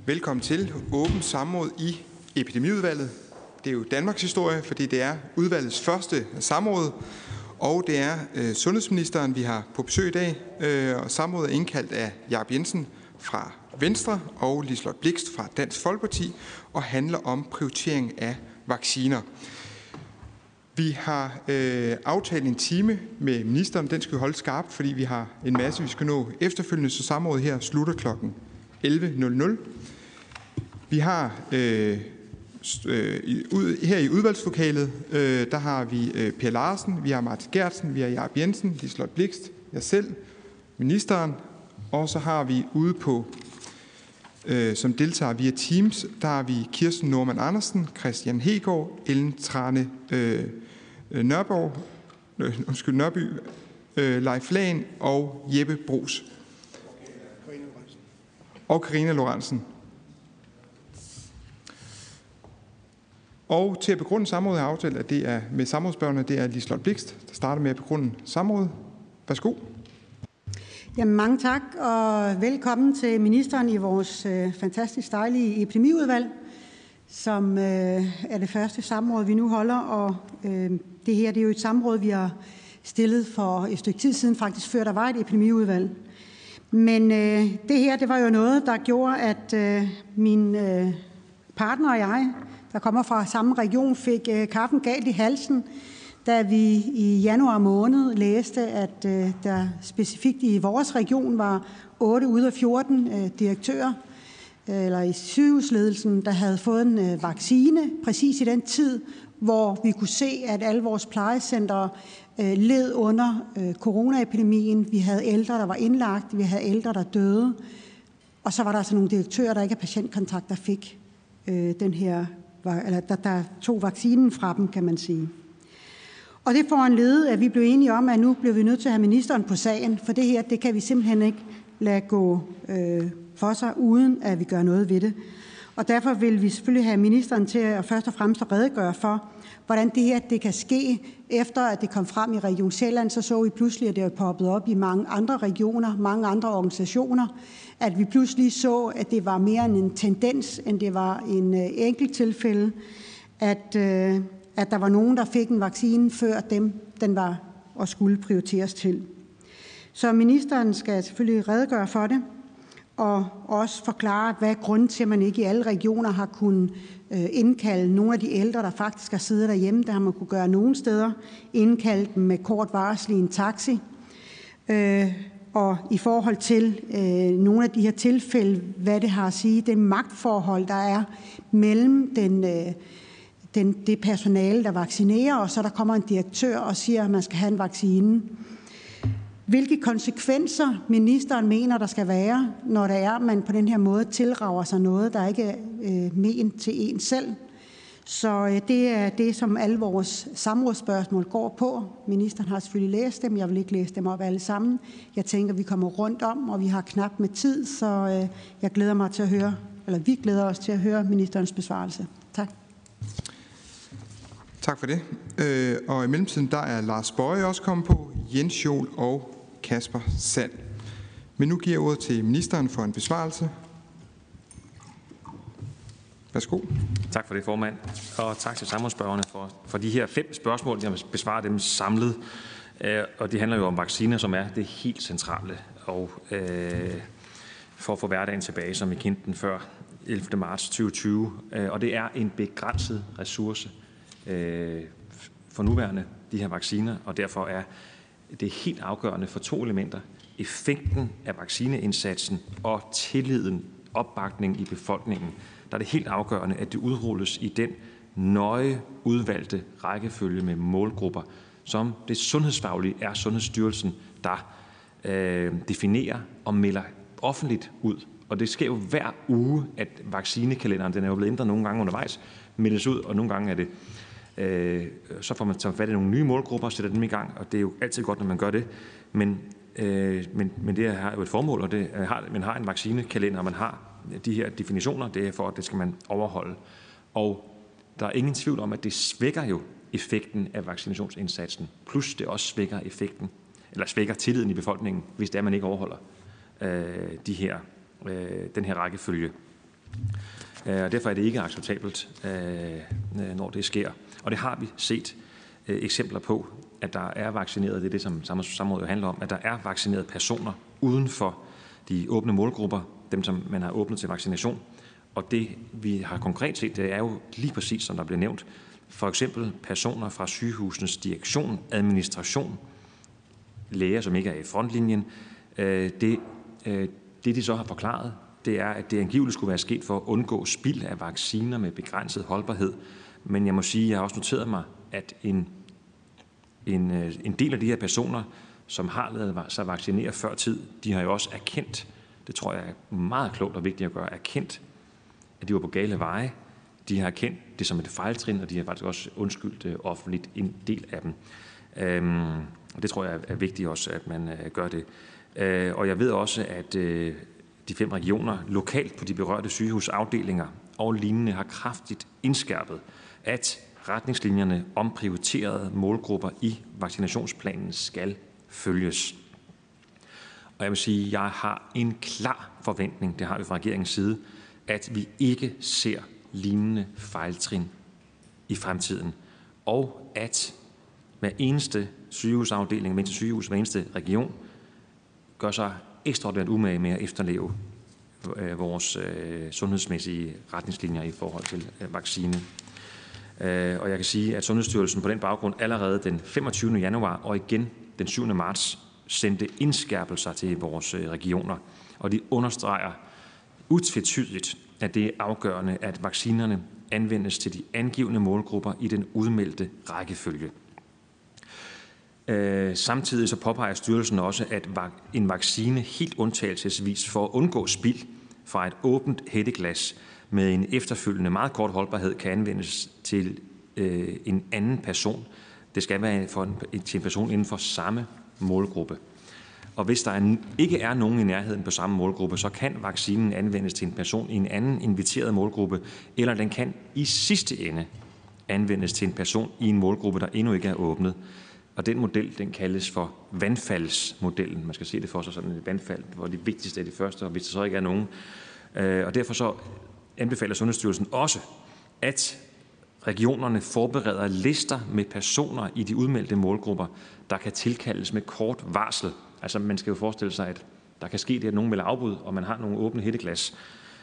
Velkommen til åbent samråd i Epidemiudvalget. Det er jo Danmarks historie, fordi det er udvalgets første samråd, og det er sundhedsministeren, vi har på besøg i dag. Og samrådet er indkaldt af Jacob Jensen fra Venstre og Liselott Blixt fra Dansk Folkeparti og handler om prioritering af vacciner. Vi har aftalt en time med ministeren. Den skal vi holde skarpt, fordi vi har en masse, vi skal nå efterfølgende, så samrådet her slutter kl. 11.00. Vi har her i udvalgslokalet, der har vi Per Larsen, vi har Martin Geertsen, vi har Jacob Jensen, Liselott Blixt, jeg selv, ministeren, og så har vi ude på, som deltager via Teams, der har vi Kirsten Normann Andersen, Christian Hegaard, Ellen Trane Nørby, Leif Lahn og Jeppe Bruus. Og Karina Lorentzen. Og til at begrunde samrådet har aftalt, at det er med samrådsspørgerne, det er Liselott Blixt, der starter med at begrunde samrådet. Værsgo. Jamen, mange tak, og velkommen til ministeren i vores fantastisk dejlige epidemiudvalg, som er det første samråd, vi nu holder. Og det her det er jo et samråd, vi har stillet for et stykke tid siden, faktisk før der var et epidemiudvalg. Men det her, det var jo noget, der gjorde, at min partner og jeg, der kommer fra samme region, fik kaffen galt i halsen, da vi i januar måned læste, at der specifikt i vores region var 8 ud af 14 direktører, eller i sygehusledelsen, der havde fået en vaccine, præcis i den tid, hvor vi kunne se, at alle vores plejecentre led under coronaepidemien. Vi havde ældre, der var indlagt, vi havde ældre, der døde, og så var der altså nogle direktører, der ikke er patientkontakt, der fik der tog vaccinen fra dem, kan man sige. Og det foranledede, at vi blev enige om, at nu bliver vi nødt til at have ministeren på sagen, for det her, det kan vi simpelthen ikke lade gå for sig, uden at vi gør noget ved det. Og derfor vil vi selvfølgelig have ministeren til at først og fremmest at redegøre for, hvordan det her det kan ske. Efter at det kom frem i Region Sjælland, så vi pludselig, at det er poppet op i mange andre regioner, mange andre organisationer, at vi pludselig så, at det var mere en tendens, end det var en enkelt tilfælde, at der var nogen, der fik en vaccine før dem, den var og skulle prioriteres til. Så ministeren skal selvfølgelig redegøre for det, og også forklare, hvad er grunden til, at man ikke i alle regioner har kunnet indkalde nogle af de ældre, der faktisk har siddet derhjemme. Der har man kunne gøre nogle steder, indkalde dem med kort varsel i en taxi. Og i forhold til nogle af de her tilfælde, hvad det har at sige, det magtforhold, der er mellem det personale, der vaccinerer, og så der kommer en direktør og siger, at man skal have en vaccine. Hvilke konsekvenser ministeren mener, der skal være, når det er, at man på den her måde tilrager sig noget, der ikke er ment til en selv. Så det er det, som alle vores samrådsspørgsmål går på. Ministeren har selvfølgelig læst dem. Jeg vil ikke læse dem op alle sammen. Jeg tænker, vi kommer rundt om, og vi har knap med tid, så jeg glæder mig til at høre, eller vi glæder os til at høre ministerens besvarelse. Tak. Tak for det. Og i mellemtiden, der er Lars Boje også kommet på, Jens Joel og Kasper Sand. Men nu giver jeg ordet til ministeren for en besvarelse. Værsgo. Tak for det, formand. Og tak til samrådsspørgerne for de her 5 spørgsmål. Jeg vil besvare dem samlet. Og det handler jo om vacciner, som er det helt centrale. Og for at få hverdagen tilbage, som vi kendte den før 11. marts 2020. Og det er en begrænset ressource for nuværende, de her vacciner, og derfor er det helt afgørende for 2 elementer. Effekten af vaccineindsatsen og tilliden, opbakning i befolkningen. Der er det helt afgørende, at det udrulles i den nøje udvalgte rækkefølge med målgrupper, som det sundhedsfaglige er Sundhedsstyrelsen, der definerer og melder offentligt ud. Og det sker jo hver uge, at vaccinekalenderen, den er jo blevet ændret nogle gange undervejs, meldes ud, og nogle gange er det så får man taget fat i nogle nye målgrupper og sætter dem i gang, og det er jo altid godt, når man gør det. Men det har jo et formål, og man har en vaccinekalender, og man har de her definitioner, det er for, at det skal man overholde. Og der er ingen tvivl om, at det svækker jo effekten af vaccinationsindsatsen, plus det også svækker effekten, eller svækker tilliden i befolkningen, hvis det er, man ikke overholder den her rækkefølge. Og derfor er det ikke acceptabelt, når det sker. Og det har vi set eksempler på, at der er vaccineret, det er det, som samrådet handler om, at der er vaccineret personer uden for de åbne målgrupper, dem som man har åbnet til vaccination. Og det, vi har konkret set, det er jo lige præcis, som der bliver nævnt, for eksempel personer fra sygehusens direktion, administration, læger, som ikke er i frontlinjen. Det de så har forklaret, det er, at det angiveligt skulle være sket for at undgå spild af vacciner med begrænset holdbarhed. Men jeg må sige, at jeg har også noteret mig, at en del af de her personer, som har ladet sig vaccinere før tid, de har jo også erkendt, det tror jeg er meget klogt og vigtigt at gøre, erkendt, at de var på gale veje. De har erkendt det som et fejltrin, og de har faktisk også undskyldt offentligt en del af dem. Og det tror jeg er vigtigt også, at man gør det. Og jeg ved også, at de 5 regioner lokalt på de berørte sygehusafdelinger og lignende har kraftigt indskærpet, at retningslinjerne om prioriterede målgrupper i vaccinationsplanen skal følges. Og jeg vil sige, at jeg har en klar forventning, det har vi fra regeringens side, at vi ikke ser lignende fejltrin i fremtiden, og at hver eneste sygehusafdeling, hver eneste sygehus, hver eneste region gør sig ekstraordinært umage med at efterleve vores sundhedsmæssige retningslinjer i forhold til vaccine. Og jeg kan sige, at Sundhedsstyrelsen på den baggrund allerede den 25. januar og igen den 7. marts sendte indskærpelser til vores regioner, og de understreger utvetydigt, at det er afgørende, at vaccinerne anvendes til de angivne målgrupper i den udmeldte rækkefølge. Samtidig så påpeger styrelsen også, at en vaccine helt undtagelsesvis for at undgå spild fra et åbent hætteglas med en efterfølgende meget kort holdbarhed kan anvendes til en anden person. Det skal være til en person inden for samme målgruppe. Og hvis der ikke er nogen i nærheden på samme målgruppe, så kan vaccinen anvendes til en person i en anden inviteret målgruppe, eller den kan i sidste ende anvendes til en person i en målgruppe, der endnu ikke er åbnet. Og den model, den kaldes for vandfaldsmodellen. Man skal se det for sig sådan et vandfald, hvor det vigtigste er det første, og hvis der så ikke er nogen. Og derfor så anbefaler Sundhedsstyrelsen også, at regionerne forbereder lister med personer i de udmeldte målgrupper, der kan tilkaldes med kort varsel. Altså man skal jo forestille sig, at der kan ske det, at nogen melder afbud, og man har nogle åbne hætteglas.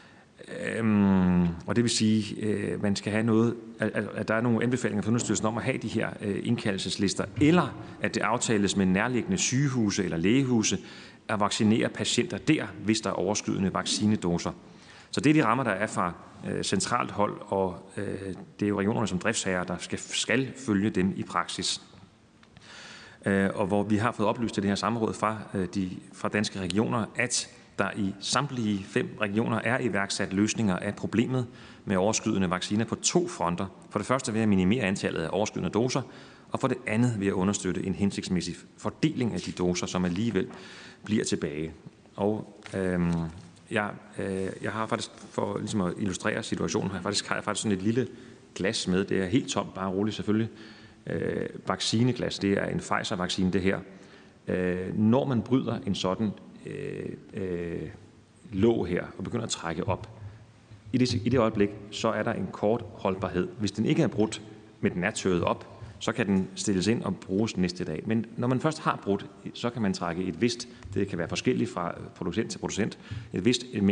Og det vil sige, at man skal have noget, at der er nogle anbefalinger fra Sundhedsstyrelsen om at have de her indkaldelseslister, eller at det aftales med nærliggende sygehuse eller lægehuse at vaccinere patienter der, hvis der er overskydende vaccinedoser. Så det er de rammer, der er fra centralt hold, og det er jo regionerne som driftsherrer, der skal følge dem i praksis. Og hvor vi har fået oplyst til det her samråd fra Danske Regioner, at der i samtlige 5 regioner er iværksat løsninger af problemet med overskydende vacciner på 2 fronter. For det første ved at minimere antallet af overskydende doser, og for det andet ved at understøtte en hensigtsmæssig fordeling af de doser, som alligevel bliver tilbage. Og jeg har faktisk, for ligesom at illustrere situationen, har jeg faktisk sådan et lille glas med. Det er helt tomt, bare roligt selvfølgelig. Vaccineglas, det er en Pfizer-vaccine, det her. Når man bryder en sådan låg her og begynder at trække op, i det øjeblik, så er der en kort holdbarhed. Hvis den ikke er brudt, men den er tørret op, så kan den stilles ind og bruges næste dag. Men når man først har brudt, så kan man trække et vist, det kan være forskelligt fra producent til producent, et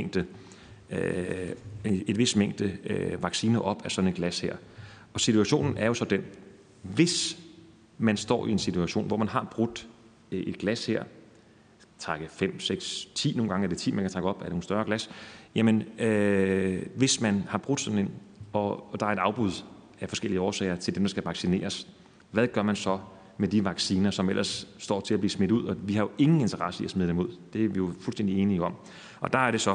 vist mængde vacciner op af sådan et glas her. Og situationen er jo så den, hvis man står i en situation, hvor man har brudt et glas her, trække 5, 6, 10, nogle gange er det 10, man kan trække op af nogle større glas, jamen hvis man har brudt sådan en, og der er et afbud af forskellige årsager til dem, der skal vaccineres, hvad gør man så med de vacciner, som ellers står til at blive smidt ud? Og vi har jo ingen interesse i at smide dem ud. Det er vi jo fuldstændig enige om. Og der er det så,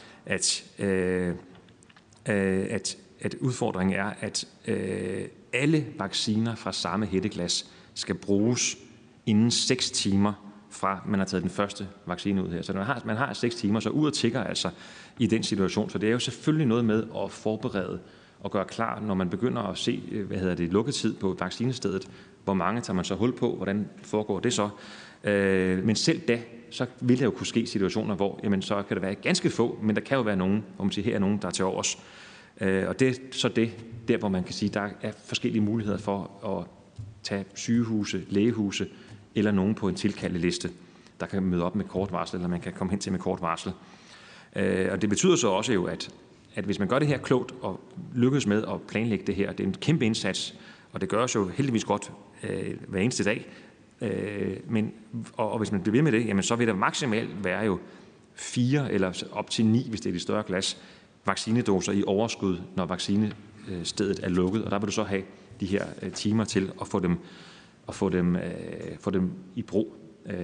at udfordringen er, at alle vacciner fra samme hætteglas skal bruges inden 6 timer fra man har taget den første vaccine ud her. Så man har 6 timer, så ud og tigger altså i den situation. Så det er jo selvfølgelig noget med at forberede og gøre klar, når man begynder at se, lukketid på vaccinestedet. Hvor mange tager man så hul på? Hvordan foregår det så? Men selv da, så vil der jo kunne ske situationer, hvor jamen, så kan det være ganske få, men der kan jo være nogen, hvor man siger, her er nogen, der er til overs. Og det er så der, hvor man kan sige, der er forskellige muligheder for at tage sygehuse, lægehuse eller nogen på en tilkaldeliste, der kan møde op med kort varsel, eller man kan komme hen til med kort varsel. Og det betyder så også jo, at hvis man gør det her klogt og lykkes med at planlægge det her, det er en kæmpe indsats, og det gøres jo heldigvis godt hver eneste dag, og hvis man bliver ved med det, jamen, så vil der maksimalt være jo 4 eller op til 9, hvis det er de større glas, vaccinedoser i overskud, når vaccinestedet er lukket, og der vil du så have de her timer til at få dem i brug.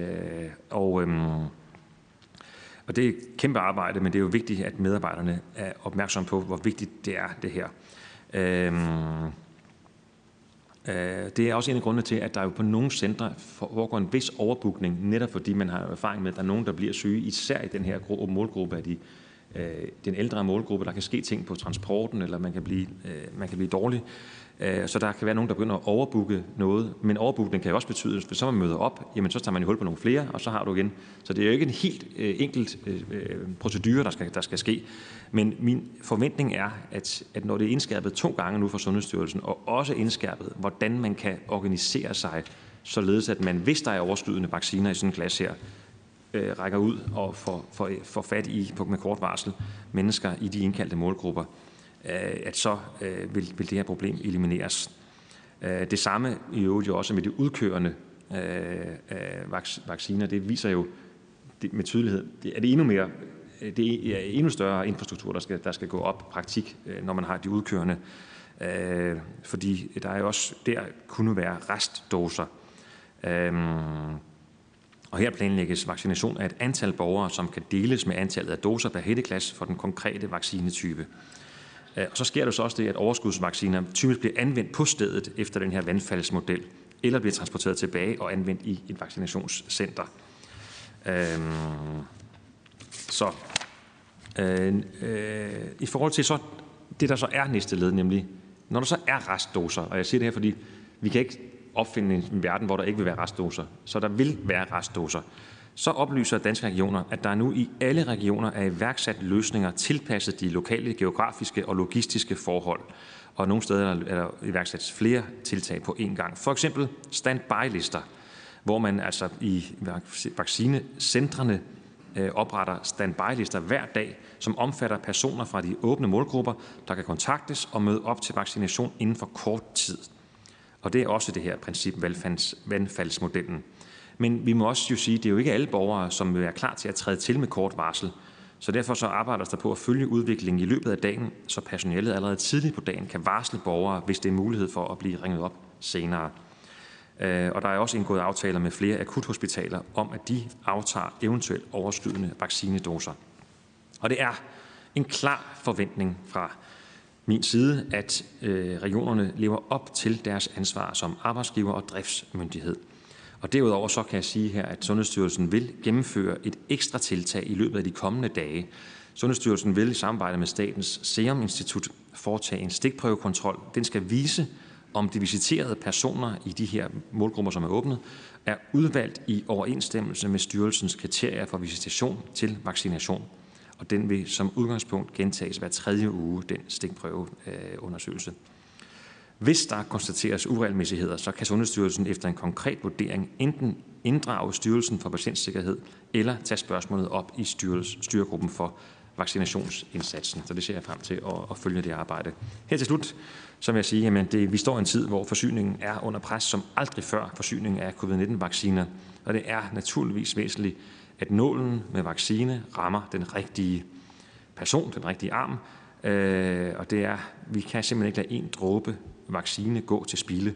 Og det er et kæmpe arbejde, men det er jo vigtigt, at medarbejderne er opmærksomme på, hvor vigtigt det er, det her. Det er også en af grundene til, at der jo på nogle centre foregår en vis overbookning, netop fordi man har erfaring med, at der er nogen, der bliver syge, især i den her målgruppe af den ældre målgruppe. Der kan ske ting på transporten, eller man kan blive dårlig. Så der kan være nogen, der begynder at overbooke noget. Men overbookning kan jo også betyde, at hvis så man møder op, jamen så tager man jo hul på nogle flere, og så har du igen. Så det er jo ikke en helt enkelt procedure, der skal ske. Men min forventning er, at når det er indskærpet 2 gange nu fra Sundhedsstyrelsen, og også indskærpet, hvordan man kan organisere sig, således at man, hvis der er overskydende vacciner i sådan en klasse her, rækker ud og får fat i med kort varsel mennesker i de indkaldte målgrupper, at så vil det her problem elimineres. Det samme i øvrigt jo også med de udkørende vacciner. Det viser jo med tydelighed, det er endnu større infrastruktur, der skal gå op praktik, når man har de udkørende. Fordi der er jo også der kunne være restdoser. Og her planlægges vaccination af et antal borgere, som kan deles med antallet af doser per hætteklasse for den konkrete vaccinetype. Og så sker der så også det, at overskudsvacciner typisk bliver anvendt på stedet efter den her vandfaldsmodel, eller bliver transporteret tilbage og anvendt i et vaccinationscenter. I forhold til så det, der så er næste led, nemlig når der så er restdoser, og jeg siger det her, fordi vi kan ikke opfinde en verden, hvor der ikke vil være restdoser, så der vil være restdoser. Så oplyser Danske Regioner, at der nu i alle regioner er iværksat løsninger tilpasset de lokale geografiske og logistiske forhold. Og nogle steder er der iværksat flere tiltag på én gang. For eksempel standby-lister, hvor man altså i vaccinecentrene opretter standby-lister hver dag, som omfatter personer fra de åbne målgrupper, der kan kontaktes og møde op til vaccination inden for kort tid. Og det er også det her princip, vandfaldsmodellen. Men vi må også jo sige, at det er jo ikke alle borgere, som vil være klar til at træde til med kort varsel. Så derfor så arbejdes der på at følge udviklingen i løbet af dagen, så personalet allerede tidligt på dagen kan varsle borgere, hvis det er mulighed for at blive ringet op senere. Og der er også indgået aftaler med flere akuthospitaler om, at de aftager eventuelt overskydende vaccinedoser. Og det er en klar forventning fra min side, at regionerne lever op til deres ansvar som arbejdsgiver og driftsmyndighed. Og derudover så kan jeg sige her, at Sundhedsstyrelsen vil gennemføre et ekstra tiltag i løbet af de kommende dage. Sundhedsstyrelsen vil i samarbejde med Statens Serum Institut foretage en stikprøvekontrol. Den skal vise, om de visiterede personer i de her målgrupper, som er åbnet, er udvalgt i overensstemmelse med styrelsens kriterier for visitation til vaccination. Og den vil som udgangspunkt gentages hver 3. uge, den stikprøveundersøgelse. Hvis der konstateres uregelmæssigheder, så kan Sundhedsstyrelsen efter en konkret vurdering enten inddrage Styrelsen for Patientsikkerhed eller tage spørgsmålet op i styregruppen for vaccinationsindsatsen. Så det ser jeg frem til at følge det arbejde. Her til slut, så vil jeg sige, at vi står i en tid, hvor forsyningen er under pres som aldrig før forsyningen af covid-19-vacciner. Og det er naturligvis væsentligt, at nålen med vaccine rammer den rigtige person, den rigtige arm. Og det er, vi kan simpelthen ikke lade en dråbe vaccine gå til spilde.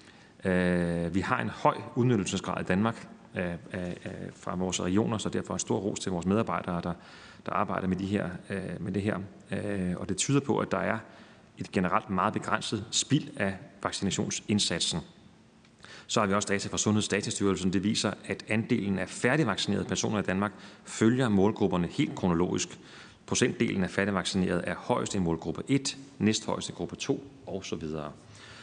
Vi har en høj udnyttelsesgrad i Danmark fra vores regioner, så derfor en stor ros til vores medarbejdere, der arbejder med det her. Og det tyder på, at der er et generelt meget begrænset spild af vaccinationsindsatsen. Så har vi også data fra Sundhedsdatastyrelsen. Det viser, at andelen af færdigvaccinerede personer i Danmark følger målgrupperne helt kronologisk. Procentdelen af færdigvaccinerede er højst i målgruppe 1, næsthøjst i gruppe 2 osv.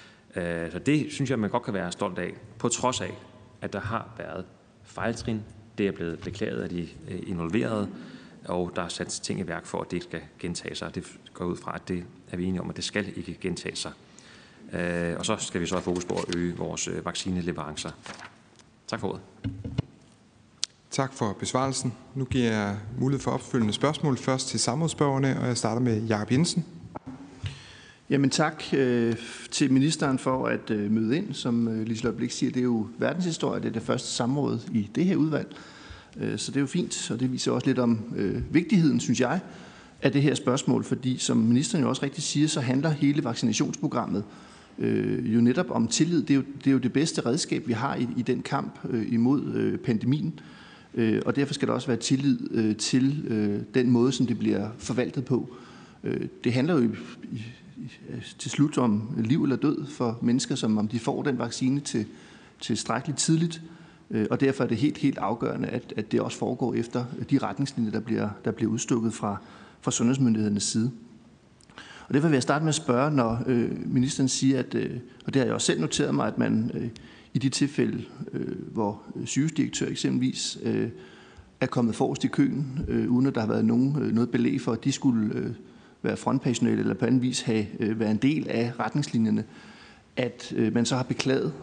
Så det synes jeg, man godt kan være stolt af, på trods af, at der har været fejltrin Det er blevet beklaget af de involverede, og der er sat ting i værk for, at det ikke skal gentage sig. Det går ud fra, at det er vi enige om, at det skal ikke gentage sig. Og så skal vi så have fokus på at øge vores vaccineleverancer. Tak for ordet. Tak for besvarelsen. Nu giver jeg mulighed for opfølgende spørgsmål. Først til samrådsspørgerne, og jeg starter med Jacob Jensen. Jamen tak til ministeren for at møde ind. Som Liselott Blixt siger, det er jo verdenshistorie. Det er det første samråd i det her udvalg. Så det er jo fint, og det viser også lidt om vigtigheden, synes jeg, af det her spørgsmål. Fordi som ministeren jo også rigtig siger, så handler hele vaccinationsprogrammet jo netop om tillid. Det er jo det bedste redskab, vi har i den kamp imod pandemien. Og derfor skal der også være tillid til den måde, som det bliver forvaltet på. Det handler jo til slut om liv eller død for mennesker, som om de får den vaccine tilstrækkeligt tidligt. Og derfor er det helt afgørende, at det også foregår efter de retningslinjer, der bliver udstukket fra sundhedsmyndighedernes side. Og derfor vil jeg starte med at spørge, når ministeren siger, og det har jeg også selv noteret mig, at man i de tilfælde, hvor sygehusdirektør eksempelvis er kommet forrest i køen, uden at der har været noget belæg for, at de skulle være frontpersonale eller på anden vis være en del af retningslinjerne, at man så har beklaget.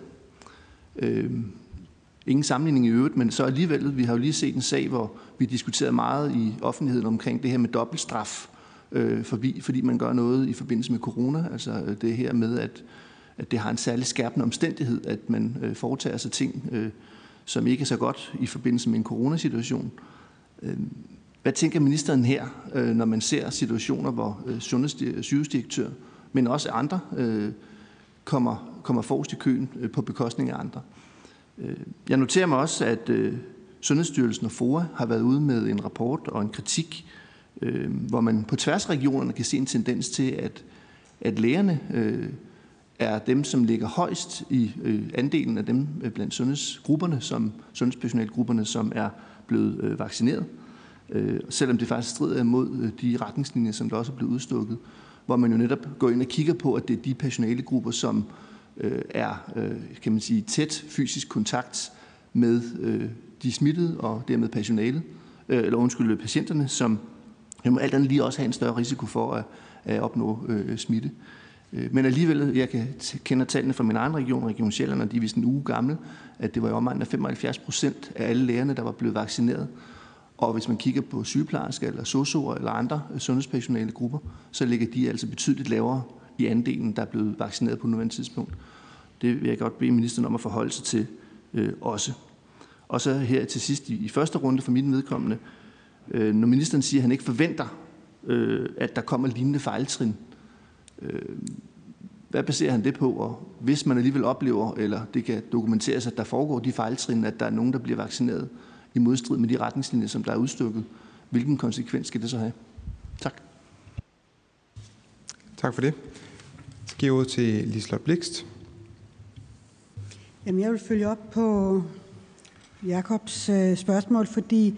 Ingen sammenligning i øvrigt, men så alligevel, vi har jo lige set en sag, hvor vi diskuterede meget i offentligheden omkring det her med dobbeltstraf, fordi man gør noget i forbindelse med corona, altså det her med, at det har en særlig skærpende omstændighed, at man foretager sig ting, som ikke er så godt i forbindelse med en coronasituation. Hvad tænker ministeren her, når man ser situationer, hvor sygehusdirektør, men også andre, kommer forrest i køen på bekostning af andre? Jeg noterer mig også, at Sundhedsstyrelsen og FOA har været ude med en rapport og en kritik, hvor man på tværs af regionerne kan se en tendens til, at lægerne er dem, som ligger højst i andelen af dem blandt sundhedspersonalgrupperne, som er blevet vaccineret. Selvom det faktisk strider imod de retningslinjer, som der også er blevet udstukket, hvor man jo netop går ind og kigger på, at det er de personalegrupper, som er, kan man sige, tæt fysisk kontakt med de smittede og dermed patienterne, som jo alt andet lige også har en større risiko for at opnå smitte. Men alligevel, jeg kender tallene fra min egen region, Region Sjælland, og de er vist en uge gamle, at det var i omegnen af 75% af alle lægerne, der var blevet vaccineret. Og hvis man kigger på sygeplejersker eller sosu'er eller andre sundhedspersonale grupper, så ligger de altså betydeligt lavere i andelen, der er blevet vaccineret på nuværende tidspunkt. Det vil jeg godt bede ministeren om at forholde sig til også. Og så her til sidst i første runde for mit vedkommende, når ministeren siger, at han ikke forventer, at der kommer lignende fejltrin, hvad baserer han det på? Og hvis man alligevel oplever, eller det kan dokumenteres, at der foregår de fejltrin, at der er nogen, der bliver vaccineret i modstrid med de retningslinjer, som der er udstukket, hvilken konsekvens skal det så have? Tak. Tak for det. Så giver jeg ud til Liselott Blixt. Jamen, jeg vil følge op på Jacobs spørgsmål, fordi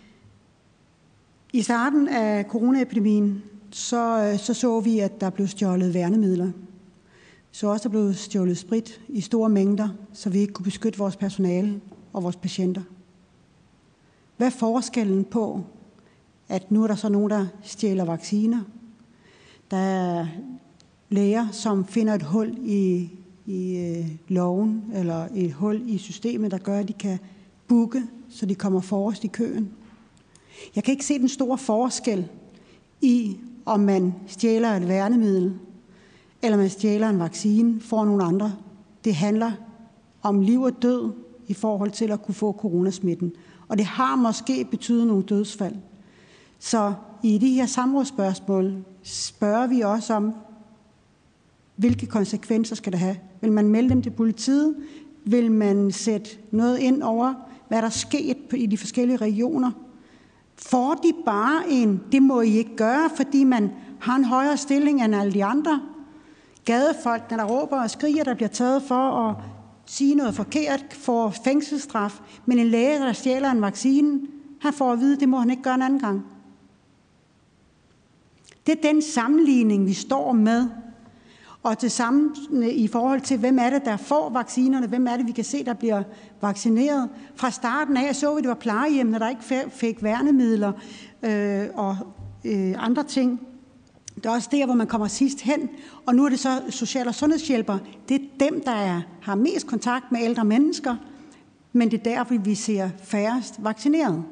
i starten af coronaepidemien, så vi, at der blev stjålet værnemidler. Så også der blev stjålet sprit i store mængder, så vi ikke kunne beskytte vores personale og vores patienter. Hvad er forskellen på, at nu er der så nogen, der stjæler vacciner? Der er læger, som finder et hul i loven, eller et hul i systemet, der gør, at de kan booke, så de kommer forrest i køen. Jeg kan ikke se den store forskel i, om man stjæler et værnemiddel, eller man stjæler en vaccine for nogle andre. Det handler om liv og død i forhold til at kunne få coronasmitten. Og det har måske betydet nogle dødsfald. Så i de her samrådsspørgsmål spørger vi også om, hvilke konsekvenser skal det have? Vil man melde dem til politiet? Vil man sætte noget ind over, hvad der er sket i de forskellige regioner? Får de bare det må I ikke gøre, fordi man har en højere stilling end alle de andre? Gadefolk, der råber og skriger, der bliver taget for at sige noget forkert, får fængselsstraf, men en læge, der stjæler en vaccine, han får at vide, det må han ikke gøre en anden gang. Det er den sammenligning, vi står med. Og det samme i forhold til, hvem er det, der får vaccinerne, hvem er det, vi kan se, der bliver vaccineret. Fra starten af så vi, at det var plejehjemmene, der ikke fik værnemidler og andre ting. Det er også der, hvor man kommer sidst hen, og nu er det så social- og sundhedshjælpere. Det er dem, der har mest kontakt med ældre mennesker, men det er derfor, vi ser færrest vaccineret.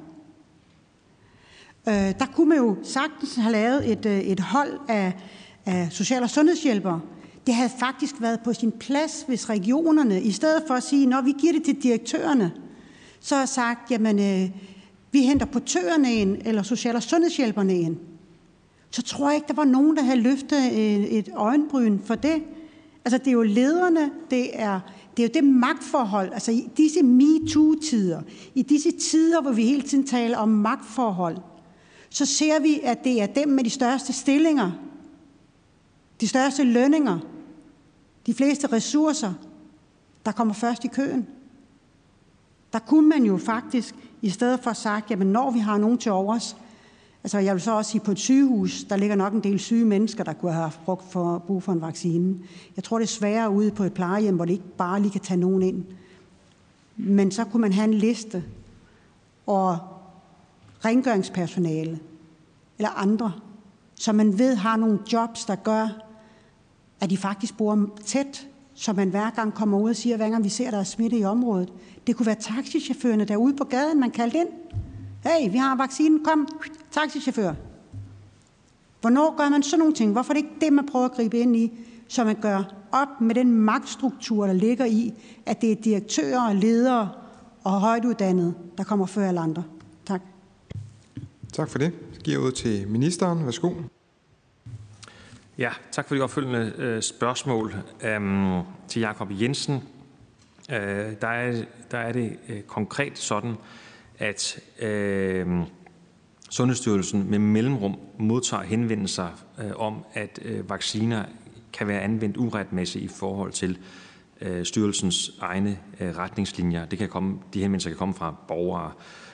Der kunne man jo sagtens have lavet et hold af social- og sundhedshjælpere. Det havde faktisk været på sin plads, hvis regionerne, i stedet for at sige, når vi giver det til direktørerne, så har sagt, jamen, vi henter portørerne ind, eller social- og sundhedshjælperne ind. Så tror jeg ikke, der var nogen, der havde løftet et øjenbryn for det. Altså, det er jo lederne, det er jo det magtforhold. Altså, i disse MeToo-tider, i disse tider, hvor vi hele tiden taler om magtforhold, så ser vi, at det er dem med de største stillinger, de største lønninger, de fleste ressourcer, der kommer først i køen. Der kunne man jo faktisk, i stedet for sagt, jamen når vi har nogen til overs, altså jeg vil så også sige på et sygehus, der ligger nok en del syge mennesker, der kunne have brug for en vaccine. Jeg tror, det er sværere ude på et plejehjem, hvor det ikke bare lige kan tage nogen ind. Men så kunne man have en liste, og rengøringspersonale eller andre, som man ved har nogle jobs, der gør, at de faktisk bor tæt, så man hver gang kommer ud og siger, hver gang vi ser, der er smitte i området. Det kunne være taxichaufførerne derude på gaden, man kaldte ind. Hey, vi har vaccinen, kom, taxichauffør. Hvornår gør man sådan nogle ting? Hvorfor er det ikke det, man prøver at gribe ind i, så man gør op med den magtstruktur, der ligger i, at det er direktører og ledere og højtuddannede, der kommer før alle andre? Tak. Tak for det. Jeg giver ud til ministeren. Værsgo. Ja, tak for de opfølgende spørgsmål. Til Jakob Jensen, der er det konkret sådan, at Sundhedsstyrelsen med mellemrum modtager henvendelser om, at vacciner kan være anvendt uretmæssigt i forhold til styrelsens egne retningslinjer. De henvendelser kan komme fra borgere.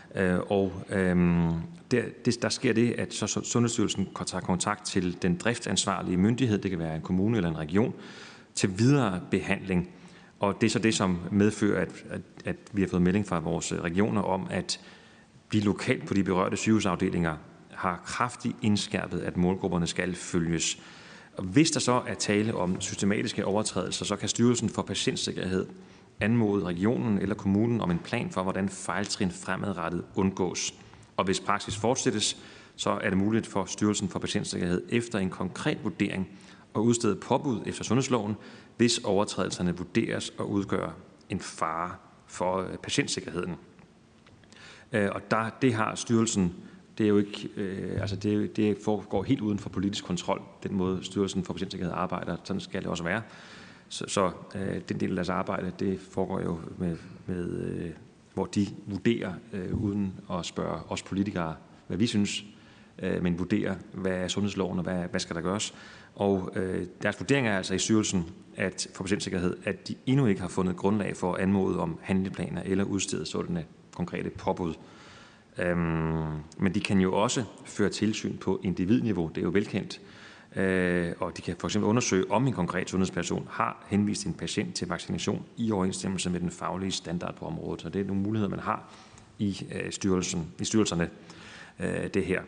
Der sker det, at så Sundhedsstyrelsen tager kontakt til den driftsansvarlige myndighed, det kan være en kommune eller en region, til videre behandling. Og det er så det, som medfører, at vi har fået melding fra vores regioner om, at vi lokalt på de berørte sygehusafdelinger har kraftigt indskærpet, at målgrupperne skal følges. Og hvis der så er tale om systematiske overtrædelser, så kan Styrelsen for Patientsikkerhed anmode regionen eller kommunen om en plan for, hvordan fejltrin fremadrettet undgås. Og hvis praksis fortsættes, så er det muligt for Styrelsen for Patientsikkerhed efter en konkret vurdering at udstede påbud efter sundhedsloven, hvis overtrædelserne vurderes at udgøre en fare for patientsikkerheden. Og det har styrelsen, det er jo ikke, det foregår helt uden for politisk kontrol, den måde Styrelsen for Patientsikkerhed arbejder, sådan skal det også være. Så den del af deres arbejde, det foregår jo med hvor de vurderer, uden at spørge os politikere, hvad vi synes, men vurderer, hvad er sundhedsloven, og hvad skal der gøres. Og deres vurdering er altså i styrelsen for patientsikkerhed, at de endnu ikke har fundet grundlag for at anmode om handleplaner eller udstede sådanne konkrete påbud. Men de kan jo også føre tilsyn på individniveau, det er jo velkendt. Og de kan for eksempel undersøge, om en konkret sundhedsperson har henvist en patient til vaccination i overensstemmelse med den faglige standard på området. Så det er nogle muligheder, man har i styrelserne, det her.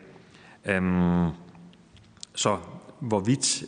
Så hvorvidt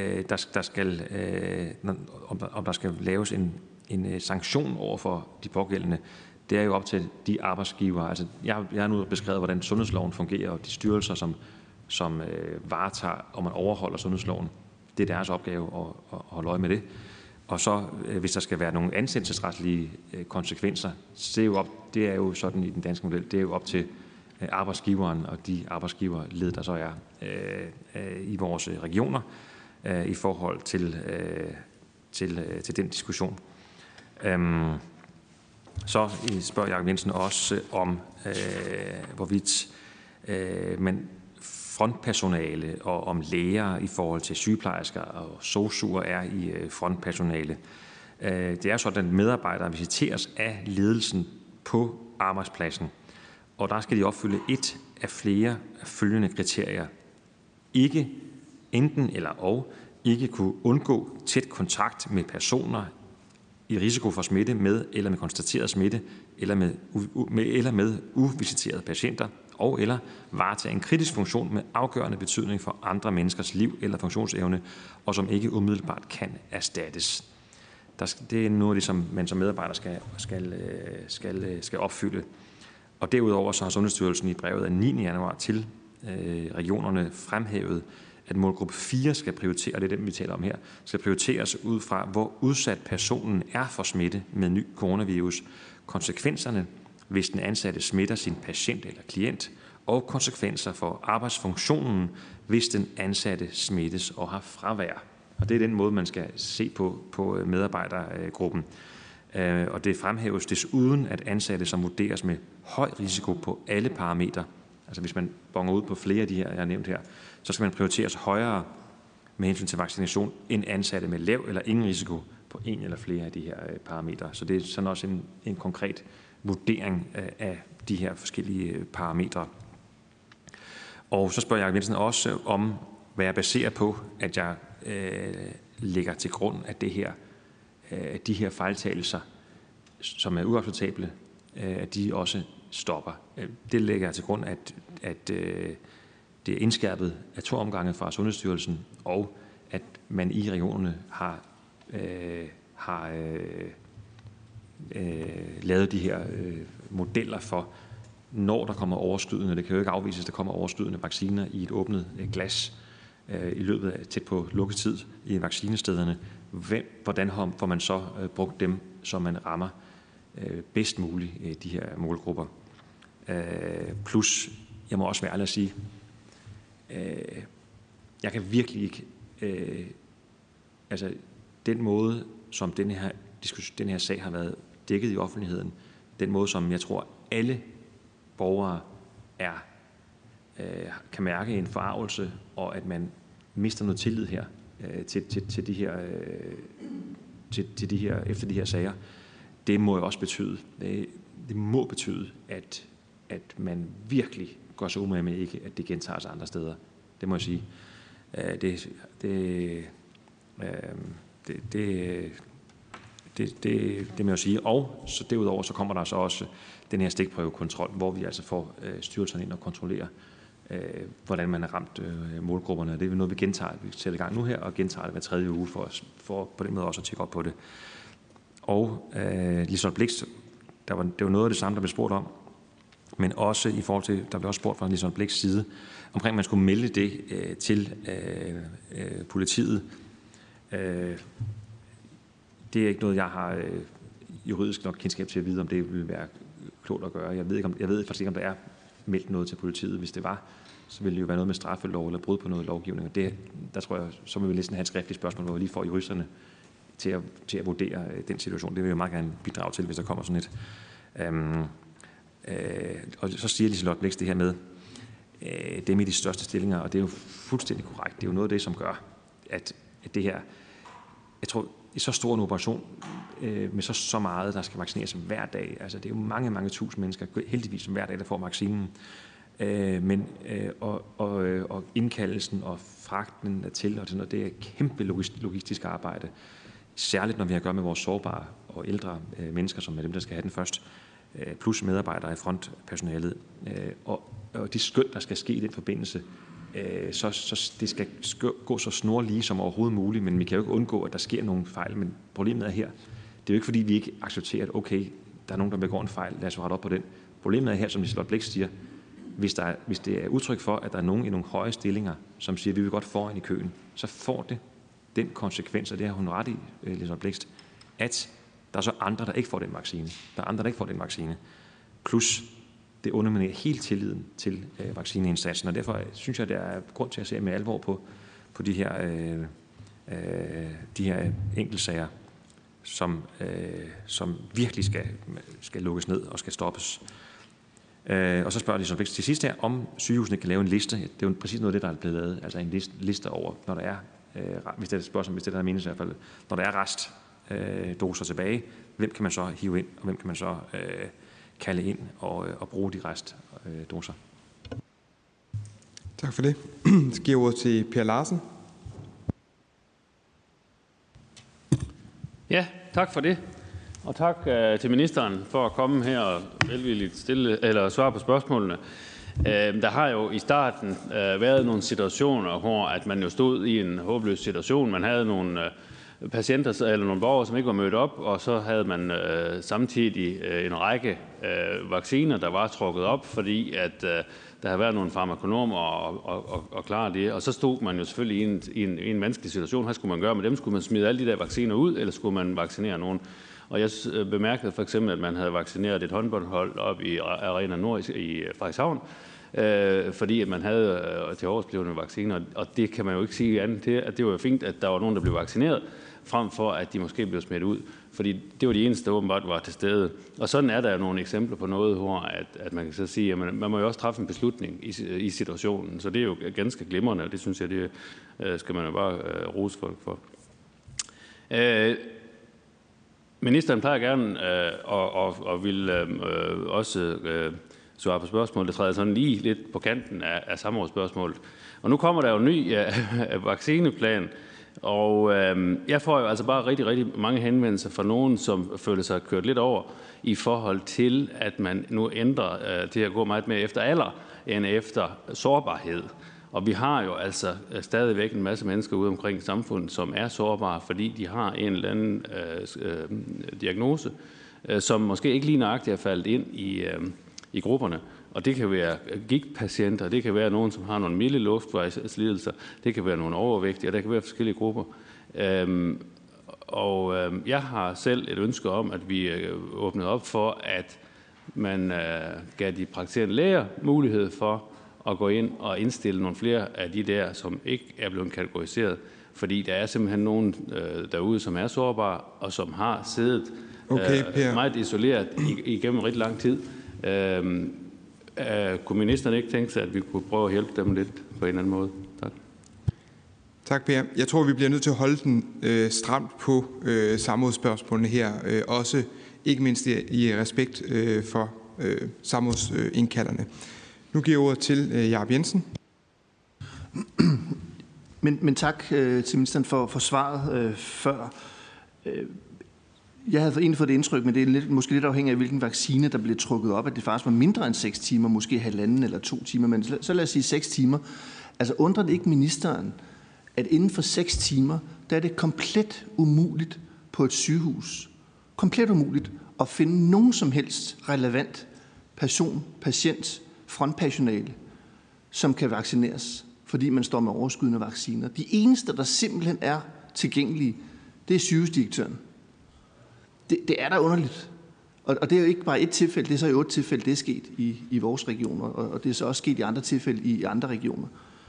om der skal laves en sanktion over for de pågældende, det er jo op til de arbejdsgivere. Altså, jeg har nu beskrevet, hvordan sundhedsloven fungerer, og de styrelser, som varetager, om man overholder sundhedsloven. Det er deres opgave at holde øje med det. Og så, hvis der skal være nogle ansættelsesretlige konsekvenser, det er jo sådan i den danske model, det er jo op til arbejdsgiveren og de arbejdsgiverled, der så er i vores regioner i forhold til den diskussion. Så spørger Jakob Jensen også om, hvorvidt man frontpersonale og om læger i forhold til sygeplejersker og sosu'er er i frontpersonale. Det er sådan, at medarbejdere visiteres af ledelsen på arbejdspladsen, og der skal de opfylde et af flere følgende kriterier. Ikke enten eller og, ikke kunne undgå tæt kontakt med personer i risiko for smitte med eller med konstateret smitte eller med uvisiterede patienter og eller varetage en kritisk funktion med afgørende betydning for andre menneskers liv eller funktionsevne, og som ikke umiddelbart kan erstattes. Det er noget af det, som man som medarbejder skal opfylde. Og derudover så har Sundhedsstyrelsen i brevet af 9. januar til regionerne fremhævet, at målgruppe 4 skal prioritere, og det er den, vi taler om her, skal prioriteres ud fra, hvor udsat personen er for smitte med ny coronavirus, konsekvenserne, hvis den ansatte smitter sin patient eller klient, og konsekvenser for arbejdsfunktionen, hvis den ansatte smittes og har fravær. Og det er den måde, man skal se på medarbejdergruppen. Og det fremhæves desuden, at ansatte, som vurderes med høj risiko på alle parametre, altså hvis man bonger ud på flere af de her, jeg har nævnt her, så skal man prioriteres højere med hensyn til vaccination end ansatte med lav eller ingen risiko på en eller flere af de her parametre. Så det er sådan også en konkret vurdering af de her forskellige parametre. Og så spørger Jacob Jensen også om, hvad jeg baserer på, at jeg lægger til grund, at de her fejltagelser, som er uacceptable, at de også stopper. Det lægger jeg til grund, at det er indskærpet af 2 omgange fra Sundhedsstyrelsen, og at man i regionerne har lavet de her modeller for, når der kommer overskydende, det kan jo ikke afvises, at der kommer overskydende vacciner i et åbnet glas i løbet af tæt på lukketid i vaccinestederne. Hvordan får man så brugt dem, så man rammer bedst muligt de her målgrupper? Plus, jeg må også være ærlig at sige, jeg kan virkelig ikke, altså den måde, som den her sag har været dækket i offentligheden, den måde, som jeg tror, alle borgere kan mærke en forargelse, og at man mister noget tillid her til de her efter de her sager, det må jo også betyde, det må betyde, at man virkelig går så umage med ikke, at det gentager sig andre steder. Det må jeg sige. Det må jeg sige. Og så derudover så kommer der så også den her stikprøvekontrol, hvor vi altså får styrelserne ind og kontrollerer, hvordan man har ramt målgrupperne. Det er noget, vi gentager. Vi sætter i gang nu her og gentager det hver 3. uge for på den måde også at tjekke op på det. Og Liselott Blixt, det var noget af det samme, der blev spurgt om, men også i forhold til, der blev også spurgt fra Liselott Bligts side, omkring man skulle melde det til politiet. Det er ikke noget, jeg har juridisk nok kendskab til at vide, om det ville være klogt at gøre. Jeg ved faktisk ikke, om der er meldt noget til politiet. Hvis det var, så ville det jo være noget med straffelov eller brud på noget lovgivning. Og der tror jeg, så vil vi næsten have et skriftligt spørgsmål, hvor vi lige får juristerne til at vurdere den situation. Det vil jeg meget gerne bidrage til, hvis der kommer sådan et. Og så siger Liselott Blixt det her med dem i de største stillinger, og det er jo fuldstændig korrekt. Det er jo noget af det, som gør, at det her, jeg tror, i så stor en operation med så meget, der skal vaccineres hver dag. Altså det er jo mange, mange tusind mennesker, heldigvis hver dag, der får vaccinen. Og indkaldelsen og fragten til og sådan noget, det er et kæmpe logistisk arbejde. Særligt når vi har at gøre med vores sårbare og ældre mennesker, som er dem, der skal have den først, plus medarbejdere i frontpersonalet. Og de skøn, der skal ske i den forbindelse, så det skal gå så snorlige som overhovedet muligt, men vi kan jo ikke undgå, at der sker nogle fejl. Men problemet er her, det er jo ikke fordi, vi ikke accepterer, at okay, der er nogen, der begår en fejl, lad os rette op på den. Problemet er her, som Liselott Blixt siger, hvis det er udtryk for, at der er nogen i nogle høje stillinger, som siger, at vi vil godt foran i køen, så får det den konsekvens, og det har hun ret i, Liselott Blixt, at der er så andre, der ikke får den vaccine. Der er andre, der ikke får den vaccine. Plus, det underminerer helt tilliden til vaccineindsatsen, og derfor synes jeg, der er grund til at se med alvor på de her enkeltsager, som virkelig skal lukkes ned og skal stoppes. Og så spørger de så til sidst her, om sygehusene kan lave en liste. Det er jo præcis noget af det, der er blevet lavet, altså en liste over, når der er, hvis det er et spørgsmål, hvis det der er menes i hvert fald, når der er restdoser tilbage, hvem kan man så hive ind, og hvem kan man så kalde ind og bruge de restdoser. Tak for det. Så giver ordet til Per Larsen. Ja, tak for det. Og tak til ministeren for at komme her og velvilligt svare på spørgsmålene. Der har jo i starten været nogle situationer, hvor at man jo stod i en håbløs situation. Man havde nogle patienter eller nogle borgere, som ikke var mødt op, og så havde man samtidig en række vacciner, der var trukket op, fordi at der havde været nogle farmakonomer og klare det. Og så stod man jo selvfølgelig i en vanskelig situation. Hvad skulle man gøre med dem? Skulle man smide alle de der vacciner ud, eller skulle man vaccinere nogen? Og jeg bemærkede for eksempel, at man havde vaccineret et håndboldhold op i Arena Nord i Frederikshavn, fordi at man havde til årsblevende vacciner. Og det kan man jo ikke sige andet til, at det var jo fint, at der var nogen, der blev vaccineret, frem for at de måske blev smidt ud. Fordi det var de eneste, der åbenbart var til stede. Og sådan er der nogle eksempler på noget, hvor at man kan så sige, at man må jo også træffe en beslutning i situationen. Så det er jo ganske glimrende, og det synes jeg, det skal man jo bare rose folk for. Ministeren plejer gerne og vil også svare på spørgsmål, der træder sådan lige lidt på kanten af samrådsspørgsmålet. Og nu kommer der jo en ny vaccineplan, og jeg får jo altså bare rigtig, rigtig mange henvendelser fra nogen, som føler sig kørt lidt over i forhold til, at man nu ændrer til at gå meget mere efter alder end efter sårbarhed. Og vi har jo altså stadigvæk en masse mennesker ude omkring samfundet, som er sårbare, fordi de har en eller anden diagnose, som måske ikke lige nøjagtigt er faldet ind i grupperne. Og det kan være gigtpatienter, det kan være nogen, som har nogle milde luftvejslidelser, det kan være nogle overvægtige, og der kan være forskellige grupper. Jeg har selv et ønske om, at vi åbnede op for, at man gav de praktiserende læger mulighed for at gå ind og indstille nogle flere af de der, som ikke er blevet kategoriseret. Fordi der er simpelthen nogen derude, som er sårbare, og som har siddet meget isoleret igennem rigtig lang tid. Kunne ministeren ikke tænke sig, at vi kunne prøve at hjælpe dem lidt på en eller anden måde? Tak. Tak, Per. Jeg tror, vi bliver nødt til at holde den stramt på samrådsspørgsmålene her. Også ikke mindst i respekt for samrådsindkalderne. Nu giver jeg ordet til Jacob Jensen. Men tak til ministeren for svaret før. Jeg havde egentlig fået det indtryk, men det er måske lidt afhængigt af, hvilken vaccine, der blev trukket op, at det faktisk var mindre end 6 timer, måske 1,5 eller 2 timer, men så lad os sige 6 timer. Altså undrer det ikke ministeren, at inden for 6 timer, der er det komplet umuligt på et sygehus, komplet umuligt at finde nogen som helst relevant patient, frontpersonale, som kan vaccineres, fordi man står med overskydende vacciner. De eneste, der simpelthen er tilgængelige, det er sygehusdirektøren. Det er da underligt. Og det er jo ikke bare et tilfælde, det er så i 8 tilfælde, det er sket i vores regioner, og det er så også sket i andre tilfælde i andre regioner.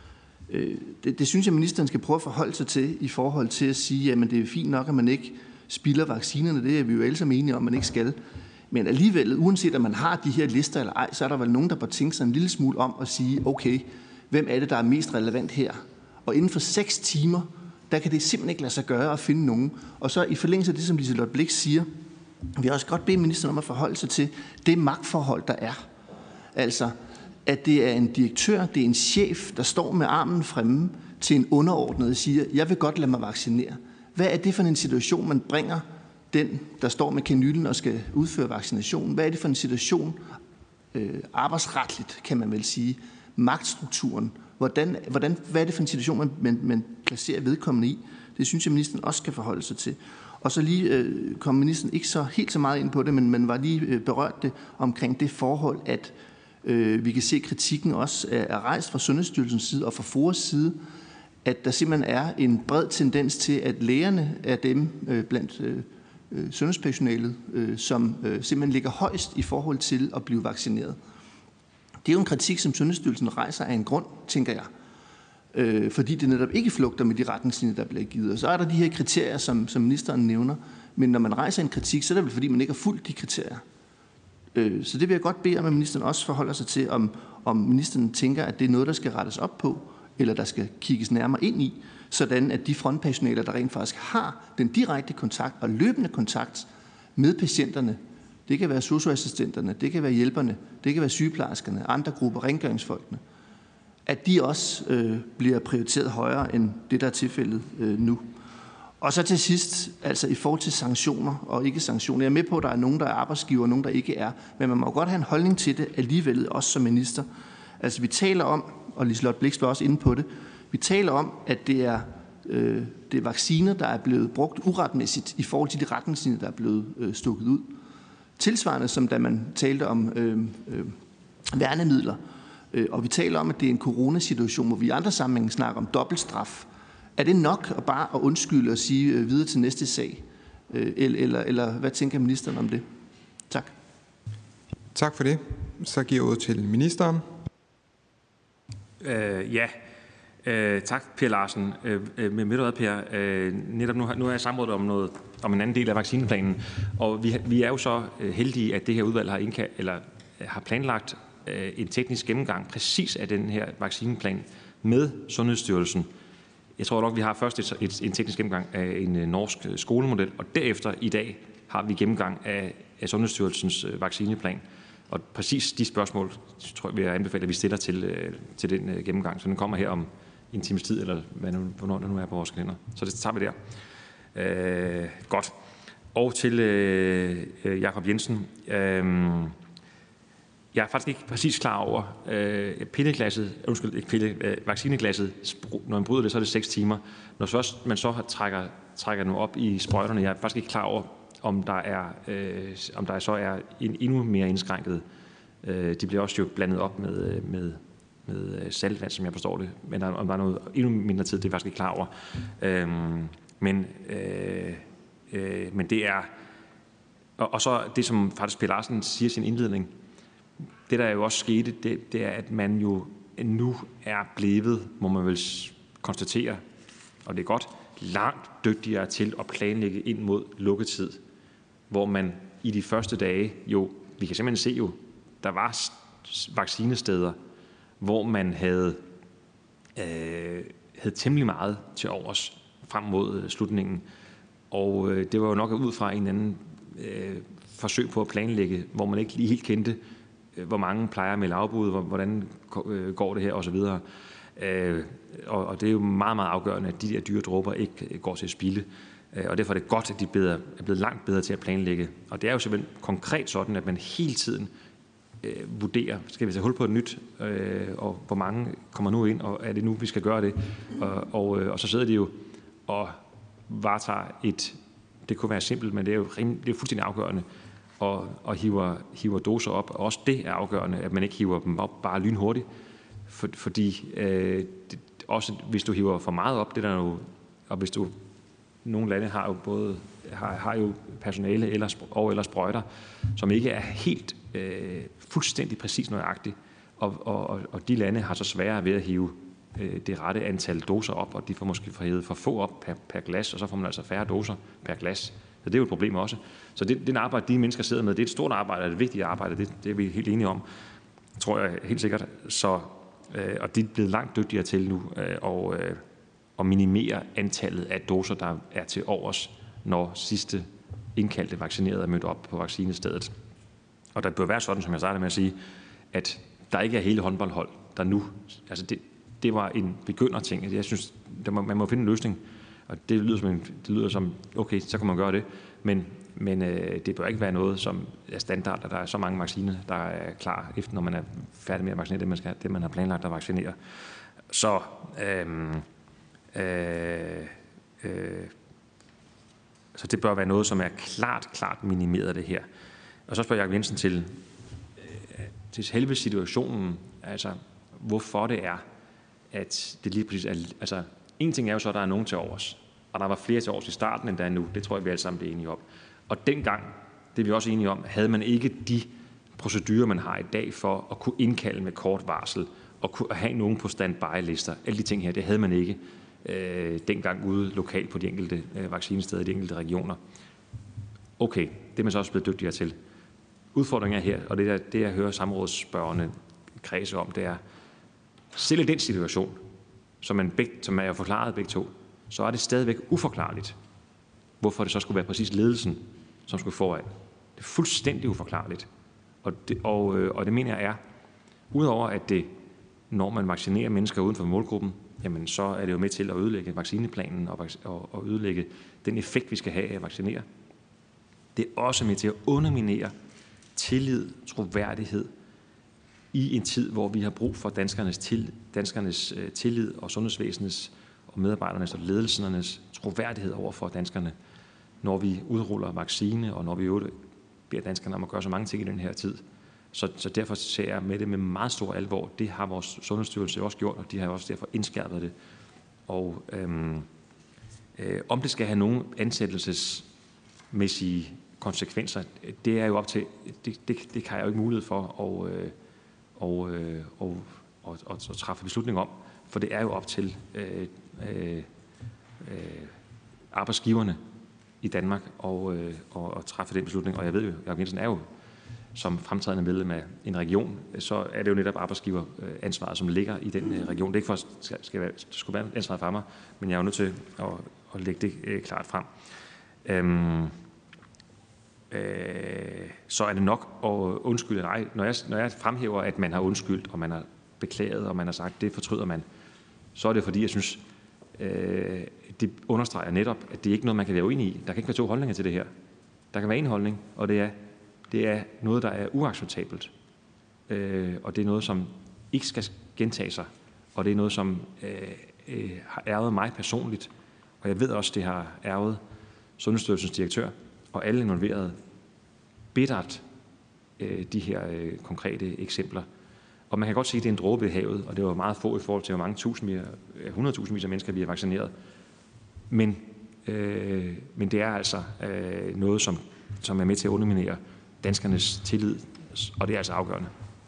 Det synes jeg, ministeren skal prøve at forholde sig til i forhold til at sige, at det er fint nok, at man ikke spilder vaccinerne. Det er vi jo alle sammen enige om, man ikke skal. Men alligevel, uanset om man har de her lister eller ej, så er der vel nogen, der bør tænke sig en lille smule om at sige, okay, hvem er det, der er mest relevant her? Og inden for 6 timer, der kan det simpelthen ikke lade sig gøre at finde nogen. Og så i forlængelse af det, som Liselott Blixt siger, vil jeg også godt bede ministeren om at forholde sig til det magtforhold, der er. Altså, at det er en direktør, det er en chef, der står med armen fremme til en underordnet og siger, jeg vil godt lade mig vaccinere. Hvad er det for en situation, man bringer den, der står med kanylen og skal udføre vaccinationen? Hvad er det for en situation, arbejdsretligt kan man vel sige, magtstrukturen? Hvad er det for en situation, man placerer vedkommende i? Det synes jeg, ministeren også skal forholde sig til. Og så lige kom ministeren ikke så helt så meget ind på det, men man var lige berørt det omkring det forhold, at vi kan se, at kritikken også er rejst fra Sundhedsstyrelsens side og fra FOAs side, at der simpelthen er en bred tendens til, at lægerne er dem blandt sundhedspersonalet, som simpelthen ligger højst i forhold til at blive vaccineret. Det er jo en kritik, som Sundhedsstyrelsen rejser af en grund, tænker jeg. Fordi det netop ikke flugter med de retningslinjer, der bliver givet. Og så er der de her kriterier, som ministeren nævner. Men når man rejser en kritik, så er det vel fordi, man ikke har fulgt de kriterier. Så det vil jeg godt bede om, at ministeren også forholder sig til, om ministeren tænker, at det er noget, der skal rettes op på, eller der skal kigges nærmere ind i, sådan at de frontpersonaler, der rent faktisk har den direkte kontakt og løbende kontakt med patienterne, det kan være sosu-assistenterne, det kan være hjælperne, det kan være sygeplejerskerne, andre grupper, rengøringsfolkene, at de også bliver prioriteret højere end det, der er tilfældet nu. Og så til sidst, altså i forhold til sanktioner og ikke sanktioner. Jeg er med på, at der er nogen, der er arbejdsgiver, og nogen, der ikke er. Men man må godt have en holdning til det alligevel, også som minister. Altså vi taler om, og Liselott Blixt var også inde på det, vi taler om, at det er vacciner, der er blevet brugt uretmæssigt i forhold til de retningslinjer, der er blevet stukket ud. Tilsvarende som da man talte om værnemidler. Og vi taler om, at det er en coronasituation, hvor vi i andre sammenhænge snakker om dobbeltstraf. Er det nok at bare at undskylde og sige videre til næste sag? Eller hvad tænker ministeren om det? Tak. Tak for det. Så giver jeg ordet til ministeren. Tak, Per Larsen. Med du hvad, Per? Netop nu er jeg samrådet om en anden del af vaccineplanen, og vi er jo så heldige, at det her udvalg har planlagt en teknisk gennemgang præcis af den her vaccineplan med Sundhedsstyrelsen. Jeg tror nok, vi har først en teknisk gennemgang af en norsk skolemodel, og derefter i dag har vi gennemgang af Sundhedsstyrelsens vaccineplan. Og præcis de spørgsmål, tror jeg, vil jeg anbefale, at vi stiller til den gennemgang. Så den kommer her om en times tid, eller hvornår det nu er på vores kalender. Så det tager vi der. Godt. Og til Jakob Jensen. Jeg er faktisk ikke præcis klar over vaccineglasset. Når man bryder det, så er det 6 timer. Når først man så trækker den op i sprøjterne, jeg er faktisk ikke klar over, om der så er en endnu mere indskrænket. De bliver også jo blandet op med saltvand, som jeg forstår det. Men om der er noget endnu mindre tid, det er jeg faktisk ikke klar over. Men det er... Og så det, som faktisk Per Larsen siger i sin indledning, det der jo også skete, det er, at man jo nu er blevet, må man vel konstatere, og det er godt, langt dygtigere til at planlægge ind mod lukketid, hvor man i de første dage jo, vi kan simpelthen se jo, der var vaccinesteder, hvor man havde temmelig meget til overs frem mod slutningen. Og det var jo nok ud fra en anden forsøg på at planlægge, hvor man ikke lige helt kendte, hvor mange plejer med afbud, hvordan går det her osv. Og det er jo meget, meget afgørende, at de der dyre dråber ikke går til spilde. Og derfor er det godt, at de er blevet langt bedre til at planlægge. Og det er jo simpelthen konkret sådan, at man hele tiden vurderer, skal vi tage hul på et nyt, og hvor mange kommer nu ind, og er det nu, vi skal gøre det? Og så sidder de jo og varetager det kunne være simpelt, men det er jo fuldstændig afgørende, og hiver doser op. Og også det er afgørende, at man ikke hiver dem op bare lynhurtigt, fordi også hvis du hiver for meget op, det der jo, og hvis du nogle lande har jo både har jo personale eller sprøjter, som ikke er helt fuldstændig præcis nøjagtigt, og de lande har så sværere ved at hive det rette antal doser op, og de får måske hævet for få op per glas, og så får man altså færre doser per glas. Så det er jo et problem også. Så det arbejde, de mennesker sidder med, det er et stort arbejde, et vigtigt arbejde, det er vi helt enige om, tror jeg helt sikkert. Og de er blevet langt dygtigere til nu at minimere antallet af doser, der er til overs, når sidste indkaldte vaccinerede er mødt op på vaccinestedet. Og der bør være sådan, som jeg startede med at sige, at der ikke er hele håndboldhold, der nu... Altså det var en begynderting. Jeg synes, man må finde en løsning, og det lyder som okay, så kan man gøre det. Men det bør ikke være noget, som er standard, at der er så mange vacciner, der er klar, efter når man er færdig med at vaccinere det man har planlagt at vaccinere. Så så det bør være noget, som er klart minimeret det her. Og så spørger Jakob Jensen til selve situationen, altså hvorfor det er, at det lige præcis er... Altså, en ting er jo så, at der er nogen til overs, og der var flere til overs i starten, end der er nu. Det tror jeg, vi alle sammen bliver enige om. Og dengang, det er vi også enige om, havde man ikke de procedurer, man har i dag for at kunne indkalde med kort varsel, og kunne have nogen på standby-lister. Alle de ting her, det havde man ikke dengang ude lokalt på de enkelte vaccinesteder i de enkelte regioner. Okay, det er man så også blevet dygtigere til. Udfordringen er her, og det jeg hører samrådsspørgerne kredse om, det er, selv i den situation, som er jo forklaret begge to, så er det stadigvæk uforklarligt, hvorfor det så skulle være præcis ledelsen, som skulle foran. Det er fuldstændig uforklarligt. Og det mener jeg er, udover at det, når man vaccinerer mennesker uden for målgruppen, jamen så er det jo med til at ødelægge vaccineplanen og ødelægge den effekt, vi skal have af at vaccinere. Det er også med til at underminere tillid, troværdighed i en tid, hvor vi har brug for danskernes tillid og sundhedsvæsenets og medarbejdernes og ledelsernes troværdighed over for danskerne, når vi udruller vaccine, og når vi beder danskerne om at gøre så mange ting i den her tid. Så derfor ser jeg med det med meget stor alvor. Det har vores Sundhedsstyrelse også gjort, og de har også derfor indskærpet det. Og om det skal have nogle ansættelsesmæssige konsekvenser, det er jo op til, det kan jeg jo ikke mulighed for at træffe beslutning om, for det er jo op til arbejdsgiverne i Danmark at træffe den beslutning. Og jeg ved jo, Jacob Jensen er jo som fremtrædende medlem af en region, så er det jo netop arbejdsgiveransvaret, som ligger i den region. Det er ikke for, at det skulle være ansvaret for mig, men jeg er jo nødt til at lægge det klart frem. Så er det nok at undskylde. Nej, når jeg fremhæver, at man har undskyldt, og man har beklaget, og man har sagt, det fortryder man, så er det fordi, jeg synes, det understreger netop, at det ikke er noget, man kan være uenig i. Der kan ikke være to holdninger til det her. Der kan være en holdning, og det er noget, der er uacceptabelt. Og det er noget, som ikke skal gentage sig. Og det er noget, som har ærget mig personligt. Og jeg ved også, det har ærget Sundhedsstyrelsens direktør og alle involverede bittert de her konkrete eksempler. Og man kan godt sige, at det er en dråbe i havet, og det var meget få i forhold til, hvor mange 100.000 af mennesker, vi har vaccineret. Men det er altså noget, som er med til at underminere danskernes tillid, og det er altså afgørende.